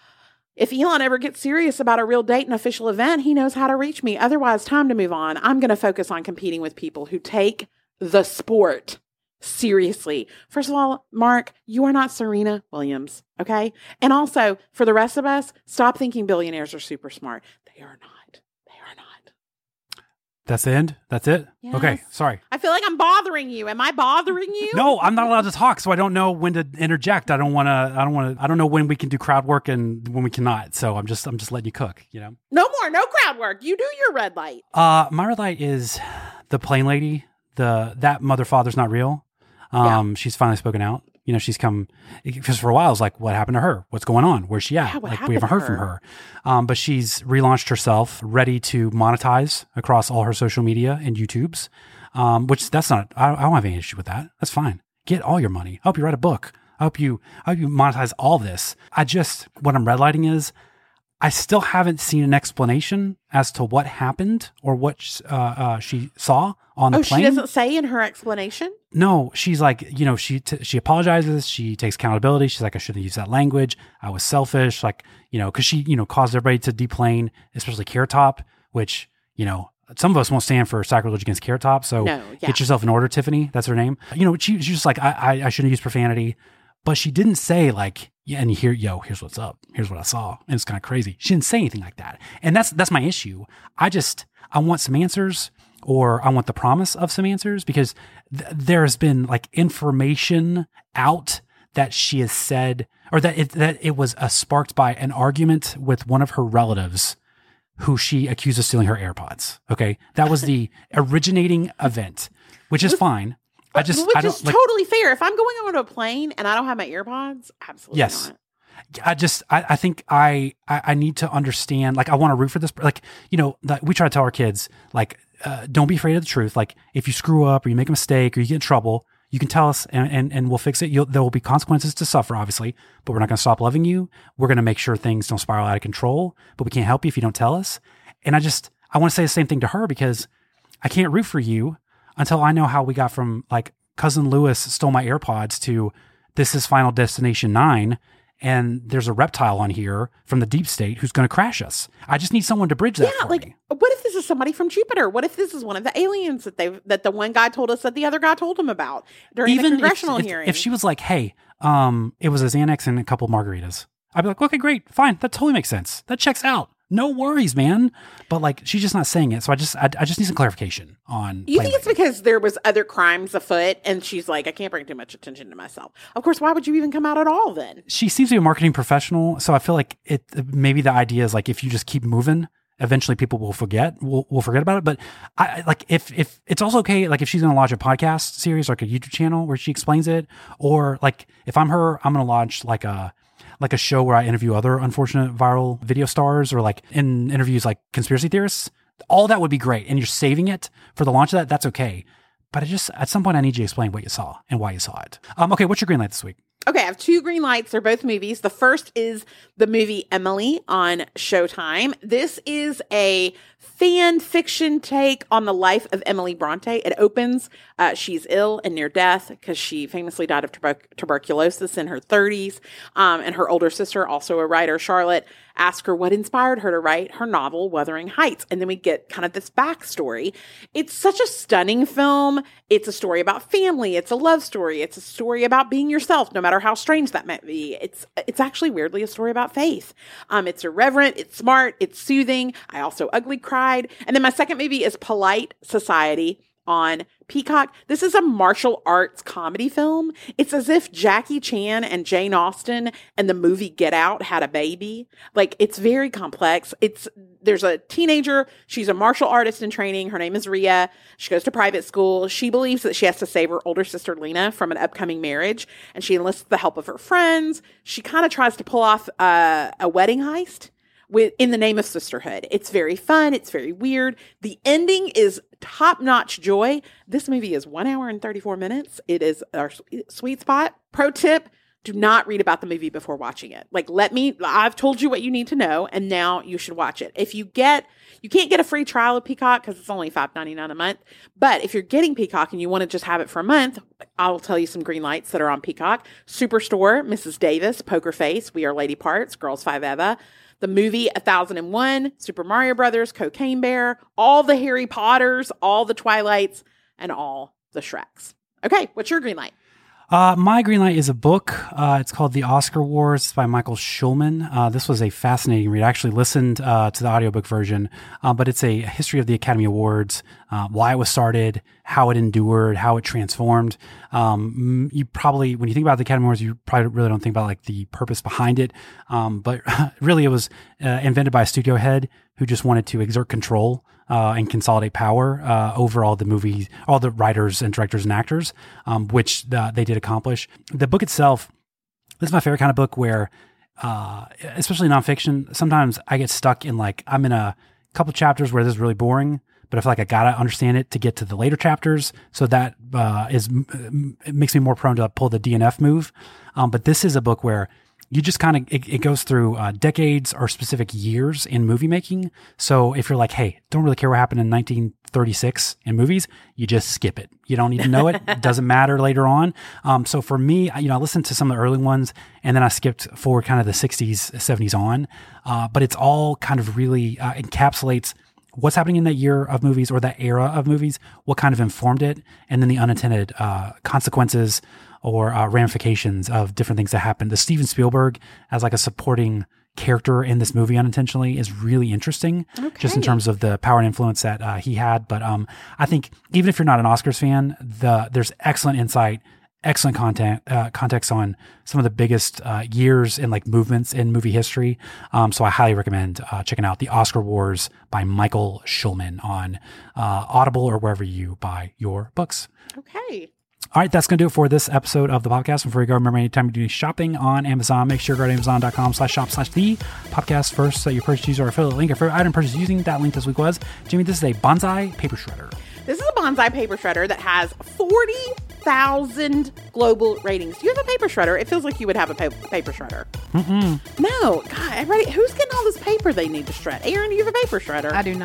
If Elon ever gets serious about a real date and official event, he knows how to reach me. Otherwise, time to move on. I'm going to focus on competing with people who take the sport seriously. First of all, Mark, you are not Serena Williams, okay? And also, for the rest of us, stop thinking billionaires are super smart. They are not. They are not. That's the end? That's it? Yes. Okay, sorry. I feel like I'm bothering you. Am I bothering you? No, I'm not allowed to talk, so I don't know when to interject. I don't want to, I don't want to, I don't know when we can do crowd work and when we cannot. So I'm just, I'm just letting you cook, you know? No more, no crowd work. You do your red light. Uh, my red light is the plain lady, the, that mother father's not real. Um, yeah. She's finally spoken out. You know, she's come, because for a while, it's like, what happened to her? What's going on? Where's she at? Yeah, like, we haven't heard her? from her. Um, but she's relaunched herself, ready to monetize across all her social media and YouTubes, um, which that's not, I, I don't have any issue with that. That's fine. Get all your money. I hope you write a book. I hope you, I hope you monetize all this. I just, what I'm red lighting is, I still haven't seen an explanation as to what happened or what uh, uh, she saw on the oh, plane. She doesn't say in her explanation? No, she's like, you know, she t- she apologizes. She takes accountability. She's like, I shouldn't have used that language. I was selfish. Like, you know, because she, you know, caused everybody to deplane, especially Carrot Top, which, you know, some of us won't stand for sacrilege against Carrot Top. So no, yeah. Get yourself in order, Tiffany. That's her name. You know, she, she's just like, I, I, I shouldn't use profanity. But she didn't say like, yeah, and here, yo, here's what's up. Here's what I saw. And it's kind of crazy. She didn't say anything like that. And that's, that's my issue. I just, I want some answers, or I want the promise of some answers, because th- there's been like information out that she has said, or that it, that it was uh, sparked by an argument with one of her relatives who she accused of stealing her AirPods. Okay. That was the originating event, which is fine. I just, Which I don't, is like, totally fair. If I'm going on a plane and I don't have my AirPods, absolutely yes. not. I just, I, I think I, I, I need to understand, like, I want to root for this. Like, you know, like, we try to tell our kids, like, uh, don't be afraid of the truth. Like, if you screw up or you make a mistake or you get in trouble, you can tell us and, and, and we'll fix it. You'll, there will be consequences to suffer, obviously, but we're not going to stop loving you. We're going to make sure things don't spiral out of control, but we can't help you if you don't tell us. And I just, I want to say the same thing to her, because I can't root for you until I know how we got from like Cousin Lewis stole my AirPods to this is Final Destination nine. And there's a reptile on here from the deep state who's going to crash us. I just need someone to bridge that Yeah, for like, me. what if this is somebody from Jupiter? What if this is one of the aliens that they that the one guy told us that the other guy told him about during Even the congressional if, if, hearing? if she was like, hey, um, it was a Xanax and a couple margaritas, I'd be like, okay, great, fine. That totally makes sense. That checks out. No worries, man. But like, she's just not saying it. So I just, I, I just need some clarification on. You think it's because there was other crimes afoot, and she's like, I can't bring too much attention to myself. Of course, why would you even come out at all then? She seems to be a marketing professional. So I feel like it, maybe the idea is like, if you just keep moving, eventually people will forget, will will forget about it. But I like if, if it's also okay, like if she's going to launch a podcast series, like a YouTube channel where she explains it, or like if I'm her, I'm going to launch like a, like a show where I interview other unfortunate viral video stars, or like in interviews like conspiracy theorists. All that would be great. And you're saving it for the launch of that. That's okay. But I just, at some point I need you to explain what you saw and why you saw it. Um, okay. What's your green light this week? Okay, I have two green lights. They're both movies. The first is the movie Emily on Showtime. This is a fan fiction take on the life of Emily Bronte. It opens, uh, she's ill and near death because she famously died of tuber- tuberculosis in her thirties. Um, and her older sister, also a writer, Charlotte, asked her what inspired her to write her novel, Wuthering Heights. And then we get kind of this backstory. It's such a stunning film. It's a story about family. It's a love story. It's a story about being yourself, no matter how strange that might be. It's it's actually weirdly a story about faith. Um, it's irreverent. It's smart. It's soothing. I also ugly cried. And then my second movie is Polite Society on Peacock. This is a martial arts comedy film. It's as if Jackie Chan and Jane Austen and the movie Get Out had a baby. Like, it's very complex. It's there's a teenager. She's a martial artist in training. Her name is Rhea. She goes to private school. She believes that she has to save her older sister Lena from an upcoming marriage, and she enlists the help of her friends. She kind of tries to pull off uh, a wedding heist with in the name of sisterhood. It's very fun. It's very weird. The ending is top-notch joy. This movie is one hour and thirty-four minutes. It is our sweet spot. Pro tip, do not read about the movie before watching it. Like, let me, I've told you what you need to know, and now you should watch it. If you get, you can't get a free trial of Peacock because it's only five ninety-nine a month. But if you're getting Peacock and you want to just have it for a month, I'll tell you some green lights that are on Peacock. Superstore, Missus Davis, Poker Face, We Are Lady Parts, Girls Five Eva, the movie one thousand one, Super Mario Brothers, Cocaine Bear, all the Harry Potters, all the Twilights, and all the Shreks. Okay, what's your green light? Uh, my green light is a book. Uh, it's called The Oscar Wars. It's by Michael Schulman. Uh, this was a fascinating read. I actually listened uh, to the audiobook version, uh, but it's a history of the Academy Awards, uh, why it was started, how it endured, how it transformed. Um, you probably, when you think about the Academy Awards, you probably really don't think about like the purpose behind it. Um, but really it was uh, invented by a studio head who just wanted to exert control Uh, and consolidate power uh, over all the movies, all the writers and directors and actors, um, which uh, they did accomplish. The book itself, this is my favorite kind of book where, uh, especially nonfiction, sometimes I get stuck in like, I'm in a couple chapters where this is really boring, but I feel like I gotta understand it to get to the later chapters. So that uh, is it makes me more prone to pull the D N F move. Um, but this is a book where you just kind of, it, it goes through uh, decades or specific years in movie making. So if you're like, hey, don't really care what happened in nineteen thirty-six in movies, you just skip it. You don't need to know it. It doesn't matter later on. Um, so for me, you know, I listened to some of the early ones and then I skipped forward kind of the sixties, seventies on. Uh, but it's all kind of really uh, encapsulates what's happening in that year of movies or that era of movies, what kind of informed it, and then the unintended uh, consequences or uh, ramifications of different things that happened. The Steven Spielberg as like a supporting character in this movie unintentionally is really interesting, okay. just in terms of the power and influence that uh, he had. But um, I think even if you're not an Oscars fan, the there's excellent insight, excellent content, uh, context on some of the biggest uh, years and like movements in movie history. Um, so I highly recommend uh, checking out The Oscar Wars by Michael Schulman on uh, Audible or wherever you buy your books. Okay. All right, that's going to do it for this episode of the podcast. Before you go, remember anytime you do shopping on Amazon, make sure you go to amazon.com slash shop slash the podcast first so your purchase user or affiliate link or favorite item purchase using that link this week was. Jimmy, this is a bonsai paper shredder. This is a bonsai paper shredder that has forty thousand global ratings. Do you have a paper shredder? It feels like you would have a pa- paper shredder. Mm-mm. No. God, everybody, who's getting all this paper they need to shred? Aaron, do you have a paper shredder? I do not.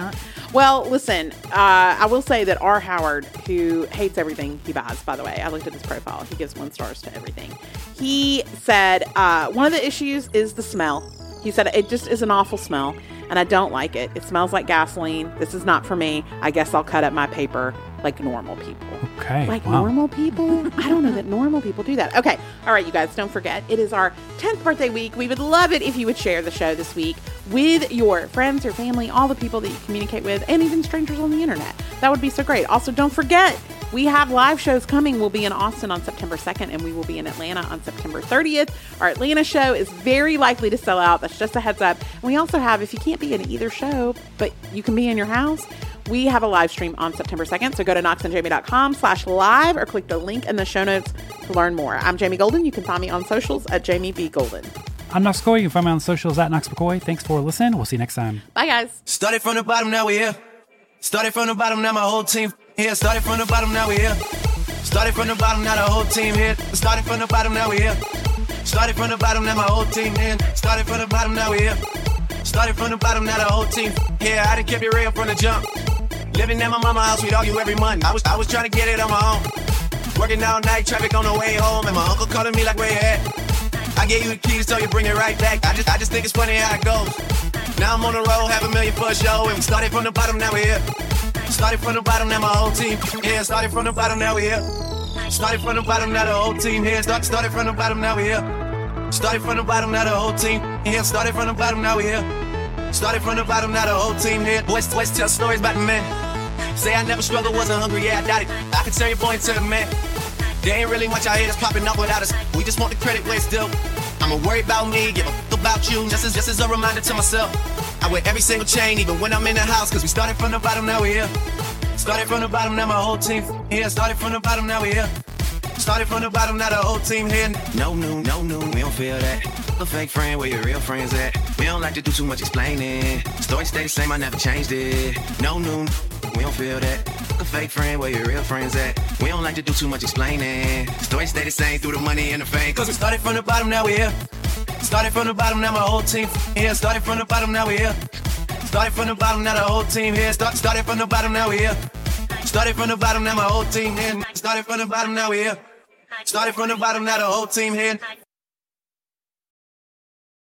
Well, listen, uh, I will say that R. Howard, who hates everything he buys, by the way, I looked at his profile. He gives one stars to everything. He said uh, one of the issues is the smell. He said it just is an awful smell, and I don't like it. It smells like gasoline. This is not for me. I guess I'll cut up my paper like normal people. Okay. Like wow. normal people? I don't know that normal people do that. Okay. All right, you guys, don't forget, it is our tenth birthday week. We would love it if you would share the show this week with your friends, your family, all the people that you communicate with, and even strangers on the internet. That would be so great. Also, don't forget, we have live shows coming. We'll be in Austin on September second, and we will be in Atlanta on September thirtieth. Our Atlanta show is very likely to sell out. That's just a heads up. And we also have, if you can't be in either show, but you can be in your house, we have a live stream on September second. So go to knox and jamie dot com slash live or click the link in the show notes to learn more. I'm Jamie Golden. You can find me on socials at Jamie B. Golden. I'm Knox McCoy. You can find me on socials at Knox McCoy. Thanks for listening. We'll see you next time. Bye, guys. Started from the bottom, now we're here. Started from the bottom, now my whole team here. Started from the bottom, now we're here. Started from the bottom, now the whole team here. Started from the bottom, now we're here. Started from the bottom, now my whole team here. Started from the bottom, now we're here. Started from the bottom, now the whole team here. I done kept it real from the jump. Living at my mama's house, we'd argue every month. I was I was trying to get it on my own. Working all night, traffic on the way home, and my uncle calling me like, where you at? I gave you the keys, so you bring it right back. I just I just think it's funny how it goes. Now I'm on the road, half a million for a show, and we started from the bottom, now we're here. Started from the bottom, now my whole team here. Started from the bottom, now we're here. Started from the bottom, now the whole team here. Start, started from the bottom, now we're here. Started from the bottom, now the whole team here. Started from the bottom, now we're here. Started from the bottom, now the whole team here. Boys, boys tell stories about the man. Say I never struggled, wasn't hungry, yeah, I doubt it. I can tell you point to the man. There ain't really much out here that's popping up without us. We just want the credit where it's due. I'ma worry about me, give a fuck about you. Just as, just as a reminder to myself. I wear every single chain, even when I'm in the house. Cause we started from the bottom, now we're here. Started from the bottom, now my whole team here. Started from the bottom, now we're here. Started from the bottom, now the whole team here. No new, no new, we don't feel that. A fake friend, where your real friends at? We don't like to do too much explaining. Story stay the same, I never changed it. No new, we don't feel that. A fake friend, where your real friends at? We don't like to do too much explaining. Story stay the same through the money and the fame. Cause we started from the bottom, now we're here. Started from the bottom, now my whole team here. Started from the bottom, now we're here. Started from the bottom, now the whole team here. Start, started from the bottom, now we're here. Started from the bottom, now my whole team here. Started from the bottom, now we're here. Started from the bottom, now the whole team here.